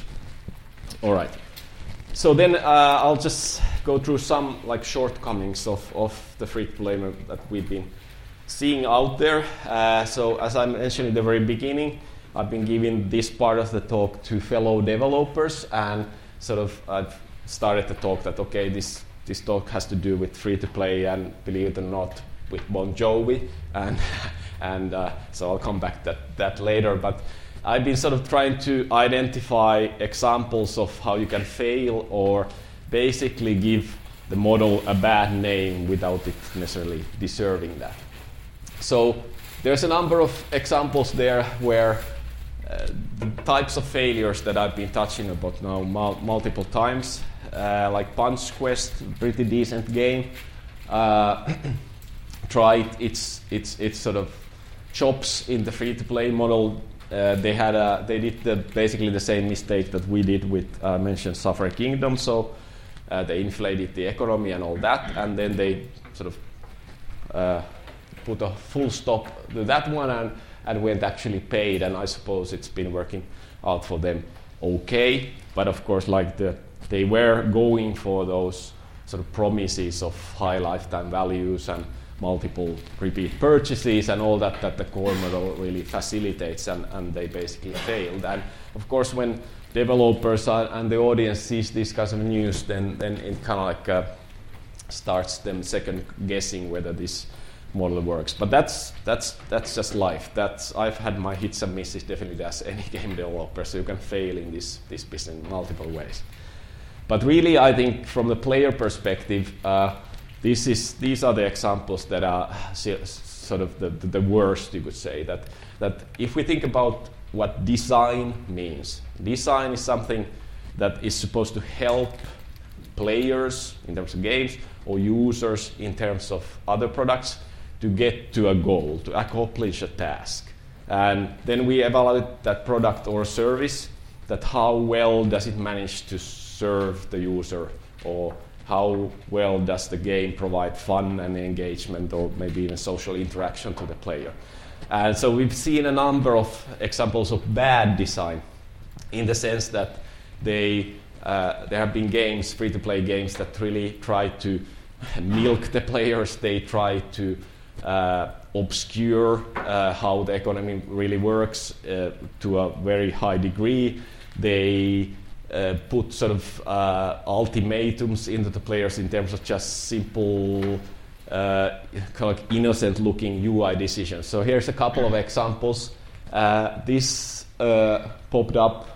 All right. So then uh, I'll just go through some like shortcomings of, of the free-to-play that we've been seeing out there. Uh, so as I mentioned in the very beginning, I've been giving this part of the talk to fellow developers, and sort of I've started the talk that okay, this this talk has to do with free-to-play, and believe it or not, with Bon Jovi, and and uh, so I'll come back to that, that later. But I've been sort of trying to identify examples of how you can fail or basically give the model a bad name without it necessarily deserving that. So there's a number of examples there where uh, the types of failures that I've been touching about now mul- multiple times, uh, like Punch Quest, pretty decent game. Uh, tried its its its sort of chops in the free-to-play model. Uh, they had a, they did the, basically the same mistake that we did with uh, mentioned Suffer Kingdom. So uh, they inflated the economy and all that, and then they sort of uh, put a full stop to that one and, and went actually paid. And I suppose it's been working out for them okay. But of course, like the they were going for those sort of promises of high lifetime values and multiple repeat purchases and all that that the core model really facilitates, and, and they basically failed. And of course, when developers are, and the audience sees these kinds of news, then, then it kind of like uh, starts them second guessing whether this model works. But that's that's that's just life. That's I've had my hits and misses definitely as any game developer, so you can fail in this this business in multiple ways. But really, I think from the player perspective, uh, This is, these are the examples that are sort of the, the, the worst, you could say. That, that if we think about what design means, design is something that is supposed to help players in terms of games or users in terms of other products to get to a goal, to accomplish a task. And then we evaluate that product or service, that how well does it manage to serve the user, or how well does the game provide fun and engagement, or maybe even social interaction to the player. And so we've seen a number of examples of bad design, in the sense that They uh, there have been games, free-to-play games, that really try to milk the players. They try to uh, obscure uh, how the economy really works uh, to a very high degree. They uh, put sort of uh, ultimatums into the players in terms of just simple, uh, kind of like innocent-looking U I decisions. So here's a couple of examples. Uh, this uh, popped up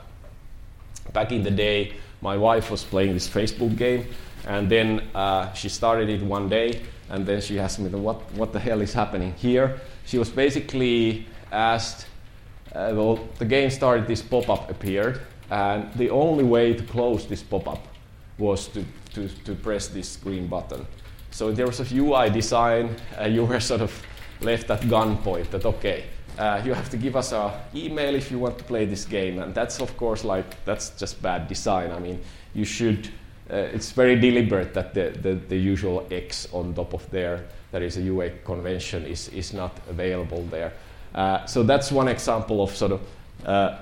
back in the day. My wife was playing this Facebook game, and then uh, she started it one day, and then she asked me, what, what the hell is happening here? She was basically asked, uh, well, the game started, this pop-up appeared, and the only way to close this pop-up was to, to, to press this green button. So there was a U I design, uh, you were sort of left at gunpoint that, okay, uh, you have to give us an email if you want to play this game, and that's of course like, that's just bad design. I mean, you should, uh, it's very deliberate that the, the, the usual X on top of there, that is a U A convention, is, is not available there. Uh, so that's one example of sort of uh,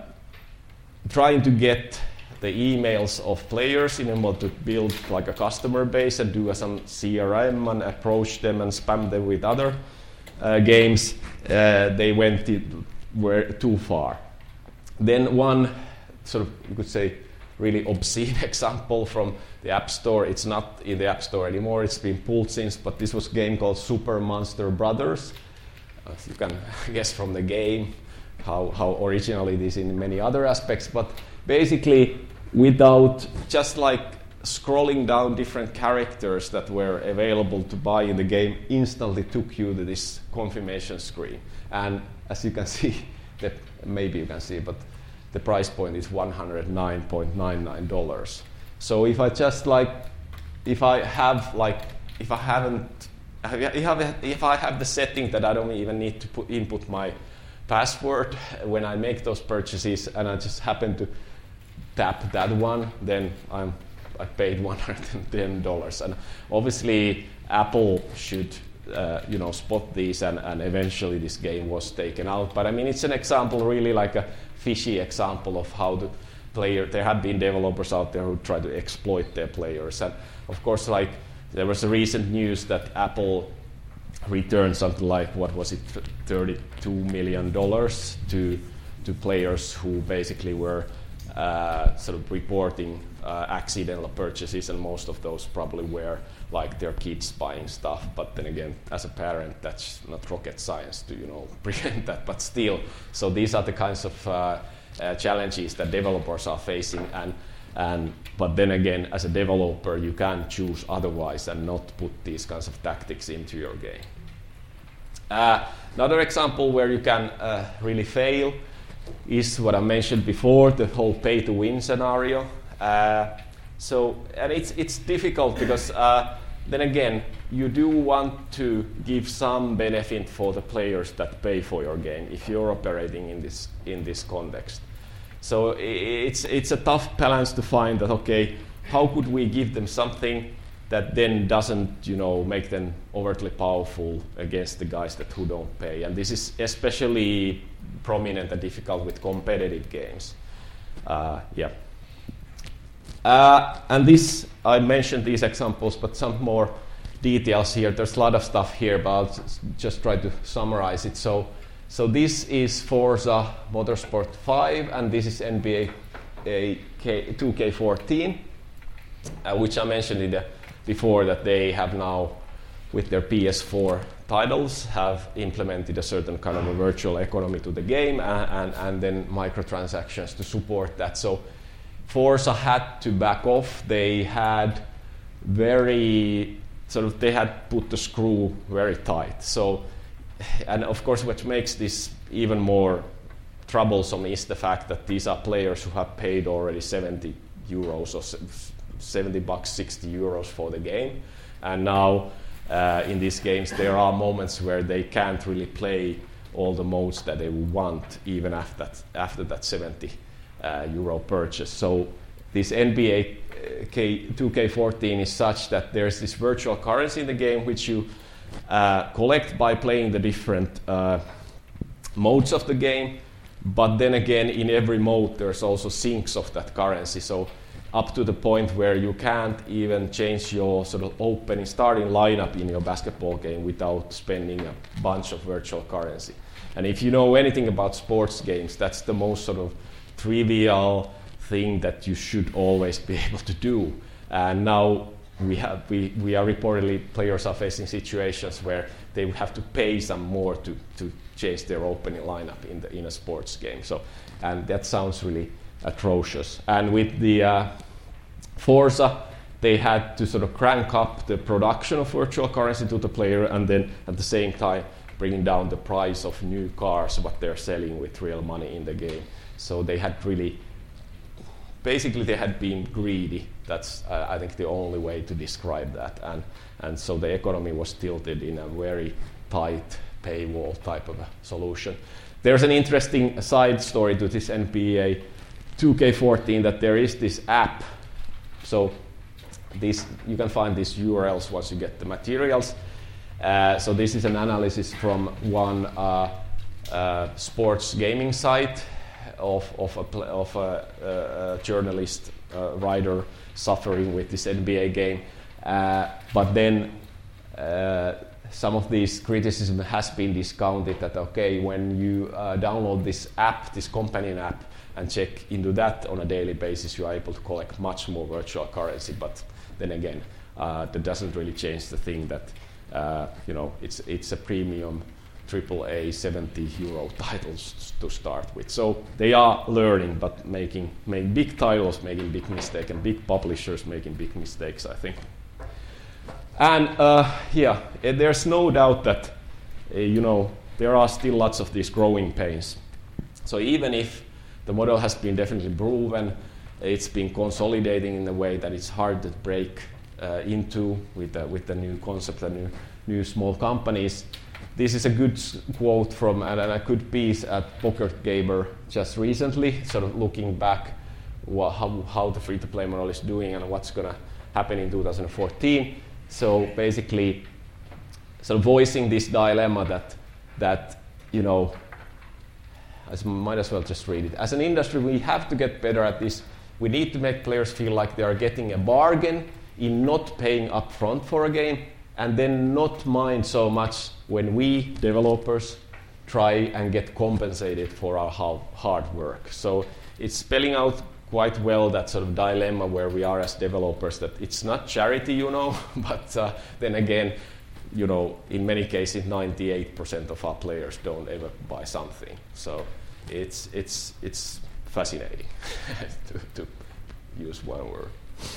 trying to get the emails of players in order to build like a customer base and do some C R M and approach them and spam them with other uh, games. Uh, they went to, were too far. Then one sort of, you could say, really obscene example from the App Store. It's not in the App Store anymore, it's been pulled since, but this was a game called Super Monster Brothers. As you can guess from the game how, how original it is in many other aspects, but basically without just like scrolling down different characters that were available to buy in the game, instantly took you to this confirmation screen. And as you can see, that maybe you can see, but the price point is one hundred nine dollars and ninety-nine cents. So if I just like, if I have like, if I haven't, if I have the setting that I don't even need to put input my password when I make those purchases, and I just happen to tap that one, then I'm I paid one hundred ten dollars. And obviously Apple should uh, you know spot these, and, and eventually this game was taken out. But I mean, it's an example, really like a fishy example of how the player, there have been developers out there who try to exploit their players. And of course, like there was a recent news that Apple returned something like, what was it, thirty-two million dollars to to players who basically were uh, sort of reporting uh, accidental purchases, and most of those probably were like their kids buying stuff. But then again, as a parent, that's not rocket science to you know prevent that. But still, so these are the kinds of uh, uh, challenges that developers are facing. And and but then again, as a developer, you can choose otherwise and not put these kinds of tactics into your game. Uh, another example where you can uh, really fail is what I mentioned before, the whole pay-to-win scenario. Uh, so, and it's it's difficult because uh, then again, you do want to give some benefit for the players that pay for your game if you're operating in this in this context. So it's it's a tough balance to find that, okay, how could we give them something that then doesn't, you know, make them overtly powerful against the guys that who don't pay. And this is especially prominent and difficult with competitive games. Uh, yeah. Uh, and this, I mentioned these examples, but some more details here. There's a lot of stuff here, but I'll just try to summarize it. So, so this is Forza Motorsport five, and this is N B A two K fourteen, uh, which I mentioned in the before, that they have now, with their P S four titles, have implemented a certain kind of a virtual economy to the game, and, and, and then microtransactions to support that. So Forza had to back off. They had very, sort of, they had put the screw very tight. So, and of course what makes this even more troublesome is the fact that these are players who have paid already seventy euros or seventy bucks, sixty euros for the game, and now uh, in these games there are moments where they can't really play all the modes that they would want even after that, after that seventy uh, euro purchase. So this N B A two K fourteen is such that there's this virtual currency in the game which you uh, collect by playing the different uh, modes of the game. But then again, in every mode, there's also sinks of that currency. So up to the point where you can't even change your sort of opening, starting lineup in your basketball game without spending a bunch of virtual currency. And if you know anything about sports games, that's the most sort of trivial thing that you should always be able to do. And now we have we, we are reportedly players are facing situations where they would have to pay some more to, to change their opening lineup in the in a sports game. So, and that sounds really atrocious. And with the uh, Forza, they had to sort of crank up the production of virtual currency to the player, and then at the same time bringing down the price of new cars, what they're selling with real money in the game. So they had really, basically they had been greedy. That's uh, I think the only way to describe that. And and so the economy was tilted in a very tight paywall type of a solution. There's an interesting side story to this N B A two K fourteen that there is this app. So this, you can find these U R Ls once you get the materials. Uh, so this is an analysis from one uh, uh, sports gaming site of, of, a, pl- of a, a, a journalist, uh, writer suffering with this N B A game. Uh, but then uh, some of this criticism has been discounted that, okay, when you uh, download this app, this companion app, and check into that on a daily basis, you are able to collect much more virtual currency. But then again, uh, that doesn't really change the thing that uh, you know it's it's a premium triple A seventy euro titles to start with. So they are learning, but making make big titles, making big mistakes, and big publishers making big mistakes, I think. And uh, yeah, there's no doubt that uh, you know there are still lots of these growing pains. So even if the model has been definitely proven, it's been consolidating in a way that it's hard to break uh, into with the, with the new concept and new, new small companies. This is a good quote from and a good piece at Pocket Gamer just recently, sort of looking back wh- how, how the free-to-play model is doing and what's going to happen in two thousand fourteen. So basically, sort of voicing this dilemma that that you know. I might as well just read it. As an industry, we have to get better at this. We need to make players feel like they are getting a bargain in not paying upfront for a game, and then not mind so much when we, developers, try and get compensated for our hard work. So it's spelling out quite well that sort of dilemma where we are as developers, that it's not charity, you know, but uh, then again, you know, in many cases, ninety-eight percent of our players don't ever buy something. So it's it's it's fascinating to, to use one word.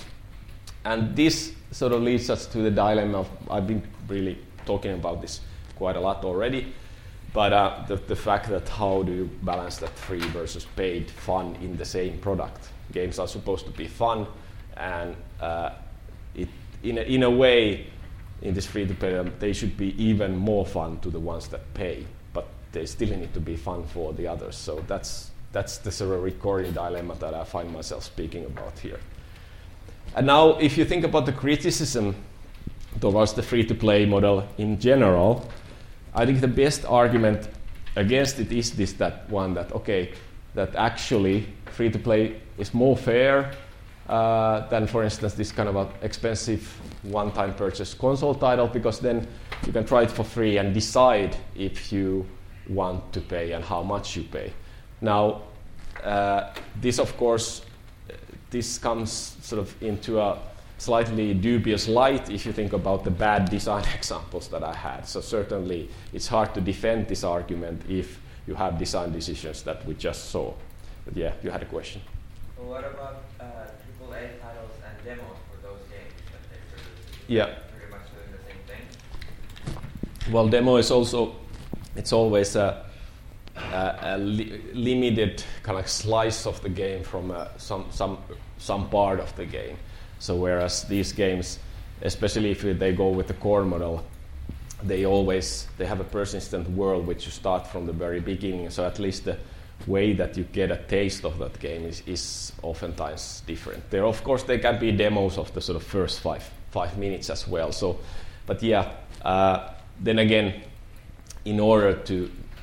And this sort of leads us to the dilemma of, I've been really talking about this quite a lot already, but uh, the, the fact that how do you balance that free versus paid fun in the same product? Games are supposed to be fun, and uh, it in a, in a way, in this free-to-play, they should be even more fun to the ones that pay, but they still need to be fun for the others. So that's that's the sort of recurring dilemma that I find myself speaking about here. And now, if you think about the criticism towards the free-to-play model in general, I think the best argument against it is this that one that, okay, that actually free-to-play is more fair uh, than, for instance, this kind of a expensive one-time purchase console title, because then you can try it for free and decide if you want to pay and how much you pay. Now, uh, this of course, this comes sort of into a slightly dubious light if you think about the bad design examples that I had. So certainly it's hard to defend this argument if you have design decisions that we just saw. But yeah, you had a question. Well, what about uh, triple A titles and demos for those games that they produce? Yeah. Pretty much doing the same thing? Well, demo is also, it's always a, a, a li- limited kind of slice of the game from uh, some, some, some part of the game. So whereas these games, especially if they go with the core model, they always, they have a persistent world which you start from the very beginning. So at least the way that you get a taste of that game is, is oftentimes different. There, of course, there can be demos of the sort of first five five minutes as well. So, but yeah, uh, then again, in order to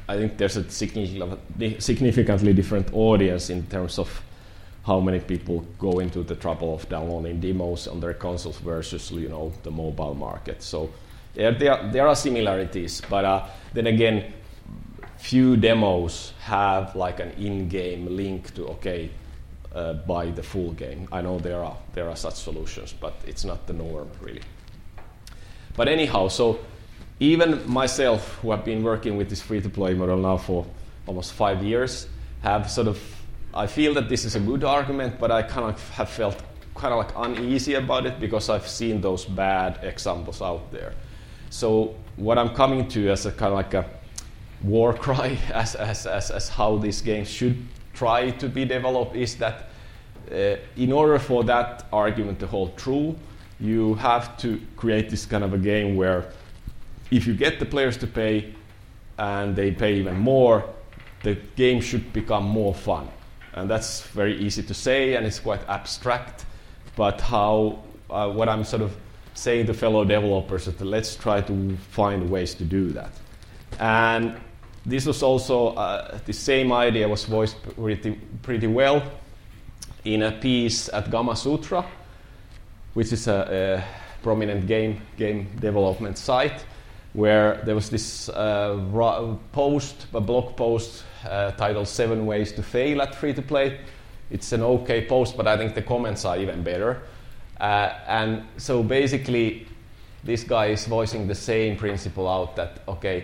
I think there's a significantly, significantly different audience in terms of how many people go into the trouble of downloading demos on their consoles versus, you know, the mobile market. So yeah, there, there are similarities, but uh, then again, few demos have like an in-game link to, okay, uh, buy the full game. I know there are there are such solutions, but it's not the norm really. But anyhow, so even myself, who have been working with this free-to-play model now for almost five years, have sort of, I feel that this is a good argument, but I kind of have felt kind of like uneasy about it because I've seen those bad examples out there. So what I'm coming to as a kind of like a war cry as, as, as, as how these games should try to be developed is that uh, in order for that argument to hold true, you have to create this kind of a game where if you get the players to pay and they pay even more, the game should become more fun. And that's very easy to say and it's quite abstract, but how, uh, what I'm sort of saying to fellow developers is that let's try to find ways to do that. And this was also, uh, the same idea was voiced pretty, pretty well in a piece at Gamma Sutra, which is a, a prominent game, game development site, where there was this uh, ra- post, a blog post uh, titled Seven Ways to Fail at Free-to-Play. It's an okay post, but I think the comments are even better. Uh, and so basically, this guy is voicing the same principle out that, okay,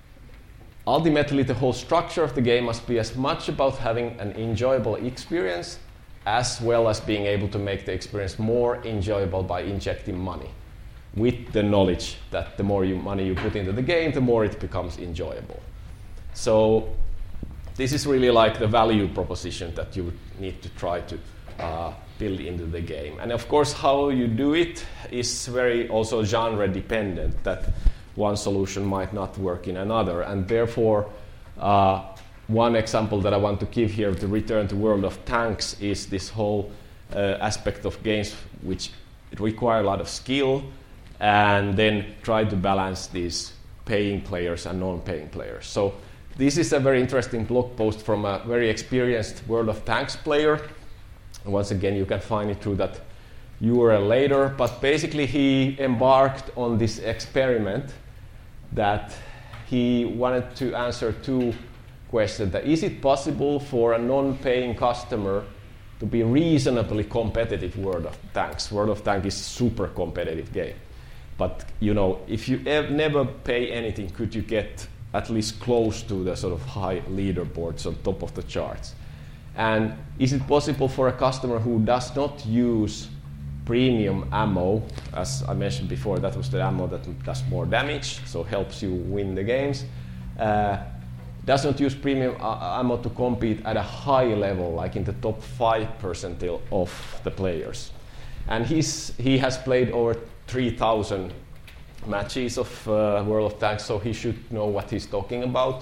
ultimately the whole structure of the game must be as much about having an enjoyable experience as well as being able to make the experience more enjoyable by injecting money, with the knowledge that the more you, money you put into the game, the more it becomes enjoyable. So this is really like the value proposition that you need to try to uh, build into the game. And of course, how you do it is very also genre dependent, that one solution might not work in another. And therefore, uh, one example that I want to give here to return to World of Tanks is this whole uh, aspect of games which require a lot of skill, and then try to balance these paying players and non-paying players. So this is a very interesting blog post from a very experienced World of Tanks player. And once again, you can find it through that U R L later. But basically, he embarked on this experiment that he wanted to answer two questions. That is it possible for a non-paying customer to be reasonably competitive World of Tanks? World of Tanks is a super competitive game. But you know, if you ev- never pay anything, could you get at least close to the sort of high leaderboards on top of the charts? And is it possible for a customer who does not use premium ammo, as I mentioned before, that was the ammo that does more damage, so helps you win the games, uh, does not use premium uh, ammo to compete at a high level, like in the top five percentile of the players? And he's, he has played over three thousand matches of uh, World of Tanks, so he should know what he's talking about.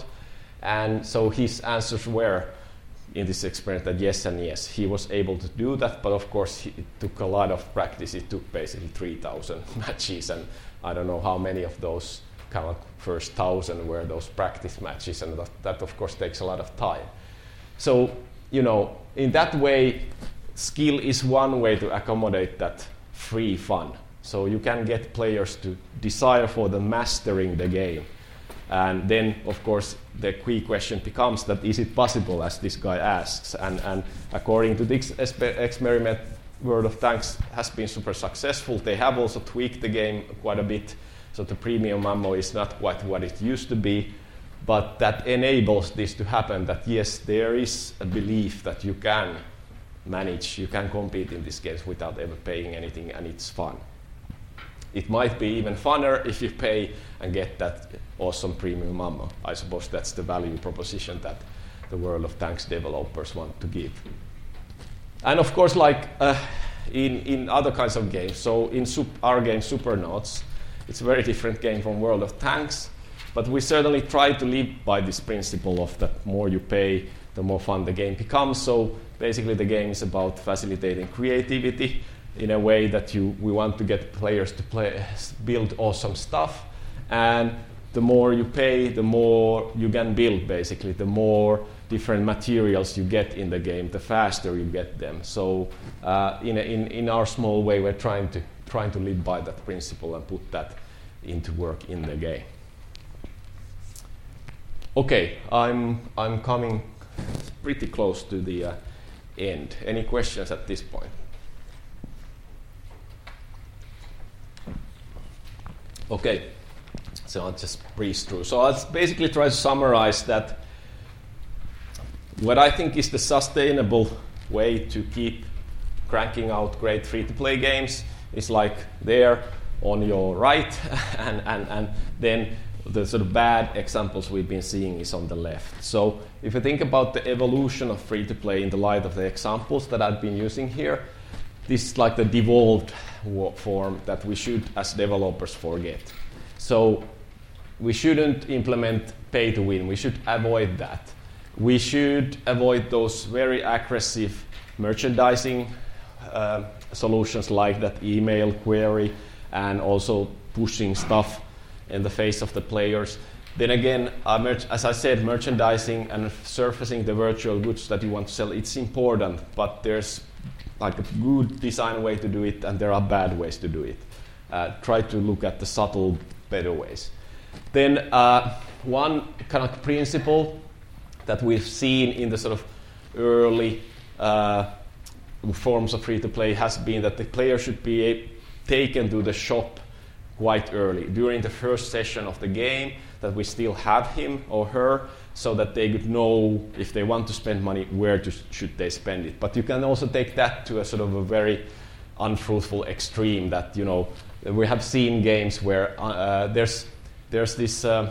And so his answers were in this experiment that yes and yes, he was able to do that, but of course he, it took a lot of practice. It took basically three thousand matches, and I don't know how many of those kind of first thousand were those practice matches, and that, that of course takes a lot of time. So, you know, in that way, skill is one way to accommodate that free fun. So you can get players to desire for the mastering the game. And then, of course, the key question becomes that is it possible, as this guy asks. And, and according to this experiment, World of Tanks has been super successful. They have also tweaked the game quite a bit, so the premium ammo is not quite what it used to be. But that enables this to happen, that yes, there is a belief that you can manage, you can compete in these games without ever paying anything, and it's fun. It might be even funner if you pay and get that awesome premium ammo. I suppose that's the value proposition that the World of Tanks developers want to give. And of course, like uh, in, in other kinds of games, so in sup- our game Supernauts, it's a very different game from World of Tanks, but we certainly try to live by this principle of that more you pay, the more fun the game becomes. So basically the game is about facilitating creativity in a way that you we want to get players to play, build awesome stuff. And the more you pay, the more you can build, basically. The more different materials you get in the game, the faster you get them. So uh, in, a, in, in our small way, we're trying to, trying to live by that principle and put that into work in the game. Okay, I'm, I'm coming pretty close to the uh, end. Any questions at this point? Okay, so I'll just breeze through. So I'll basically try to summarize that what I think is the sustainable way to keep cranking out great free-to-play games is like there on your right, and, and, and then the sort of bad examples we've been seeing is on the left. So if you think about the evolution of free-to-play in the light of the examples that I've been using here, this is like the devolved form that we should, as developers, forget. So we shouldn't implement pay-to-win. We should avoid that. We should avoid those very aggressive merchandising uh, solutions like that email query and also pushing stuff in the face of the players. Then again, uh, merch- as I said, merchandising and surfacing the virtual goods that you want to sell, it's important, but there's like a good design way to do it, and there are bad ways to do it. Uh, try to look at the subtle, better ways. Then uh, one kind of principle that we've seen in the sort of early uh, forms of free-to-play has been that the player should be a- taken to the shop quite early, during the first session of the game, that we still have him or her, so that they could know if they want to spend money, where to, should they spend it. But you can also take that to a sort of a very unfruitful extreme that, you know, we have seen games where uh, there's there's this uh,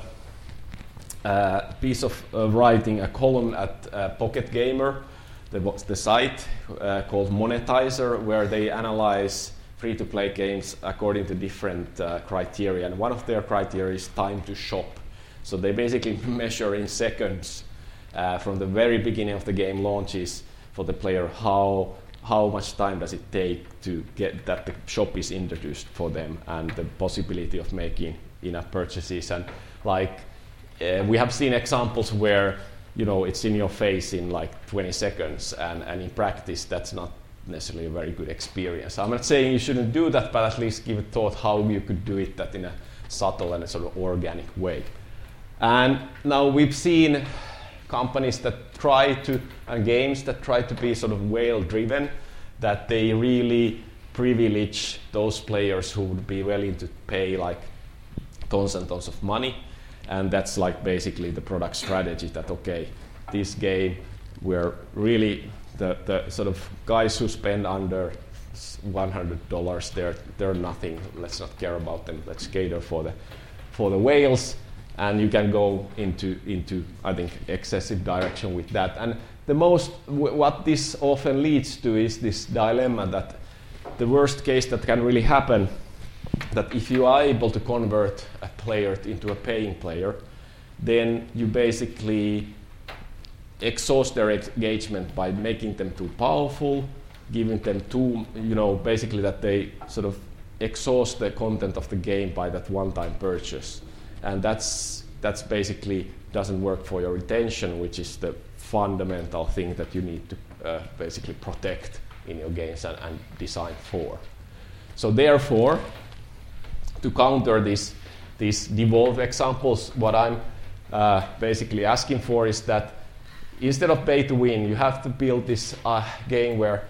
uh, piece of uh, writing, a column at uh, Pocket Gamer, the, the site uh, called Monetizer, where they analyze free-to-play games according to different uh, criteria, and one of their criteria is time to shop. So they basically measure in seconds uh, from the very beginning of the game launches for the player how how much time does it take to get that the shop is introduced for them, and the possibility of making enough purchases. And like uh, we have seen examples where, you know, it's in your face in like twenty seconds, and, and in practice that's not necessarily a very good experience. I'm not saying you shouldn't do that, but at least give a thought how you could do it that in a subtle and a sort of organic way. And now we've seen companies that try to, and games that try to be sort of whale-driven, that they really privilege those players who would be willing to pay like tons and tons of money. And that's like basically the product strategy that, okay, this game, we're really the, the sort of guys who spend under one hundred dollars, they're, they're nothing. Let's not care about them. Let's cater for the, for the whales. And you can go into, into, I think, excessive direction with that. And the most, w- what this often leads to is this dilemma that the worst case that can really happen, that if you are able to convert a player into a paying player, then you basically exhaust their engagement by making them too powerful, giving them too, you know, basically that they sort of exhaust the content of the game by that one-time purchase. And that's that's basically doesn't work for your retention, which is the fundamental thing that you need to uh, basically protect in your games and, and design for. So therefore, to counter these these devolved examples, what I'm uh, basically asking for is that instead of pay to win, you have to build this uh, game where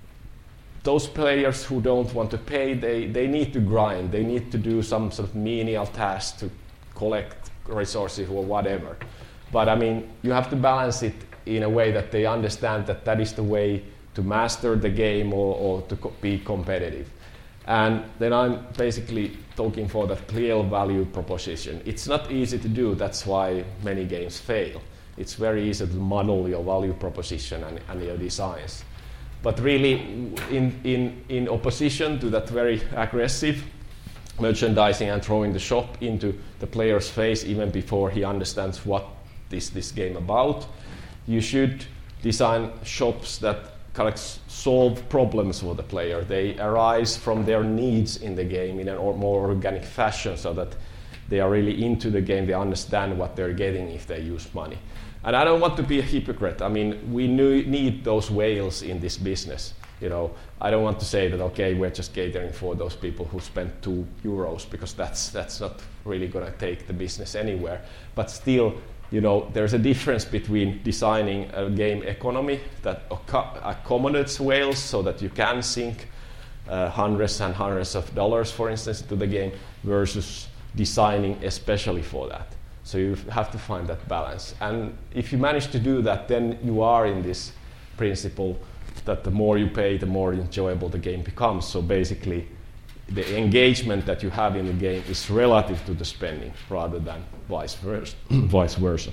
those players who don't want to pay, they, they need to grind. They need to do some sort of menial task to collect resources or whatever. But I mean, you have to balance it in a way that they understand that that is the way to master the game or, or to co- be competitive. And then I'm basically talking for that clear value proposition. It's not easy to do, that's why many games fail. It's very easy to muddle your value proposition and, and your designs. But really, in, in, in opposition to that very aggressive merchandising and throwing the shop into the player's face even before he understands what is this game about, you should design shops that kind of solve problems for the player. They arise from their needs in the game in a more organic fashion, so that they are really into the game, they understand what they're getting if they use money. And I don't want to be a hypocrite. I mean, we need those whales in this business. You know, I don't want to say that, okay, we're just catering for those people who spend two euros, because that's that's not really going to take the business anywhere. But still, you know, there's a difference between designing a game economy that accommodates whales so that you can sink uh, hundreds and hundreds of dollars, for instance, to the game, versus designing especially for that. So you have to find that balance. And if you manage to do that, then you are in this principle that the more you pay, the more enjoyable the game becomes. So basically, the engagement that you have in the game is relative to the spending rather than vice versa. vice versa.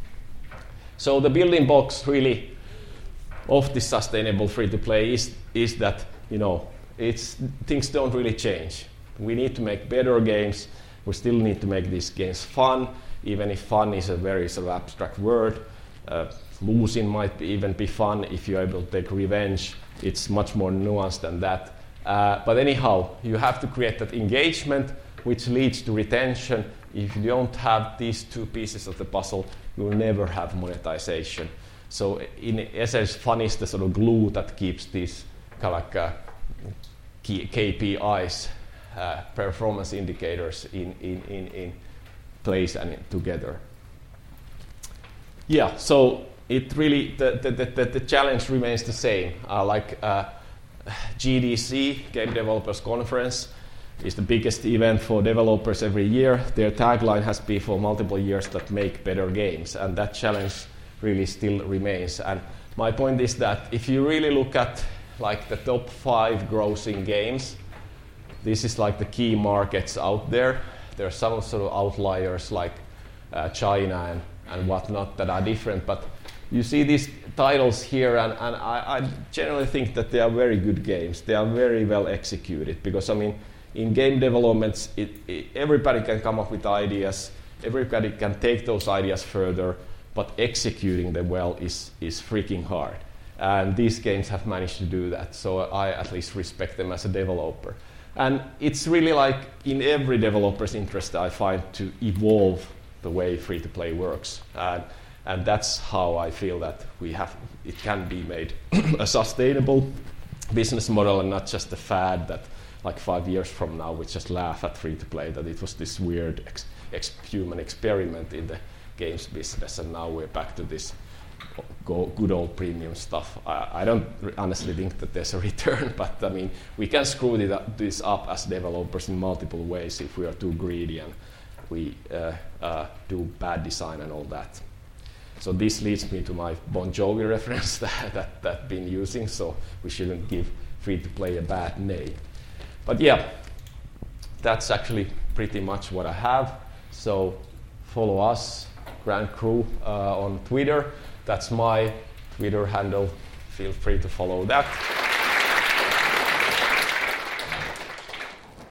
So the building blocks really of this sustainable free-to-play is, is that, you know, it's, things don't really change. We need to make better games. We still need to make these games fun, even if fun is a very sort of abstract word. Uh, losing might be, even be fun if you're able to take revenge. It's much more nuanced than that. Uh, but anyhow, you have to create that engagement, which leads to retention. If you don't have these two pieces of the puzzle, you will never have monetization. So in essence, fun is the sort of glue that keeps these kind of like uh, K P Is, uh, performance indicators, in, in, in, in place and in, together. Yeah, so it really, the, the, the, the challenge remains the same. Uh, like uh, G D C, Game Developers Conference, is the biggest event for developers every year. Their tagline has been for multiple years that make better games, and that challenge really still remains. And my point is that if you really look at like the top five grossing games, this is like the key markets out there. There are some sort of outliers like uh, China and, and whatnot that are different, but you see these titles here, and, and I, I generally think that they are very good games. They are very well executed, because I mean, in game developments, it, it, everybody can come up with ideas, everybody can take those ideas further, but executing them well is, is freaking hard. And these games have managed to do that, so I at least respect them as a developer. And it's really like in every developer's interest, I find, to evolve the way free-to-play works. And, and that's how I feel that we have, it can be made a sustainable business model and not just a fad that like five years from now we just laugh at free-to-play, that it was this weird ex- ex- human experiment in the games business, and now we're back to this go, good old premium stuff. I, I don't honestly think that there's a return, but I mean, we can screw it up, this up as developers in multiple ways if we are too greedy and we uh, uh, do bad design and all that. So this leads me to my Bon Jovi reference that, that, that I've been using, so we shouldn't give free-to-play a bad name. But yeah, that's actually pretty much what I have. So follow us, Grand Crew, uh, on Twitter. That's my Twitter handle. Feel free to follow that.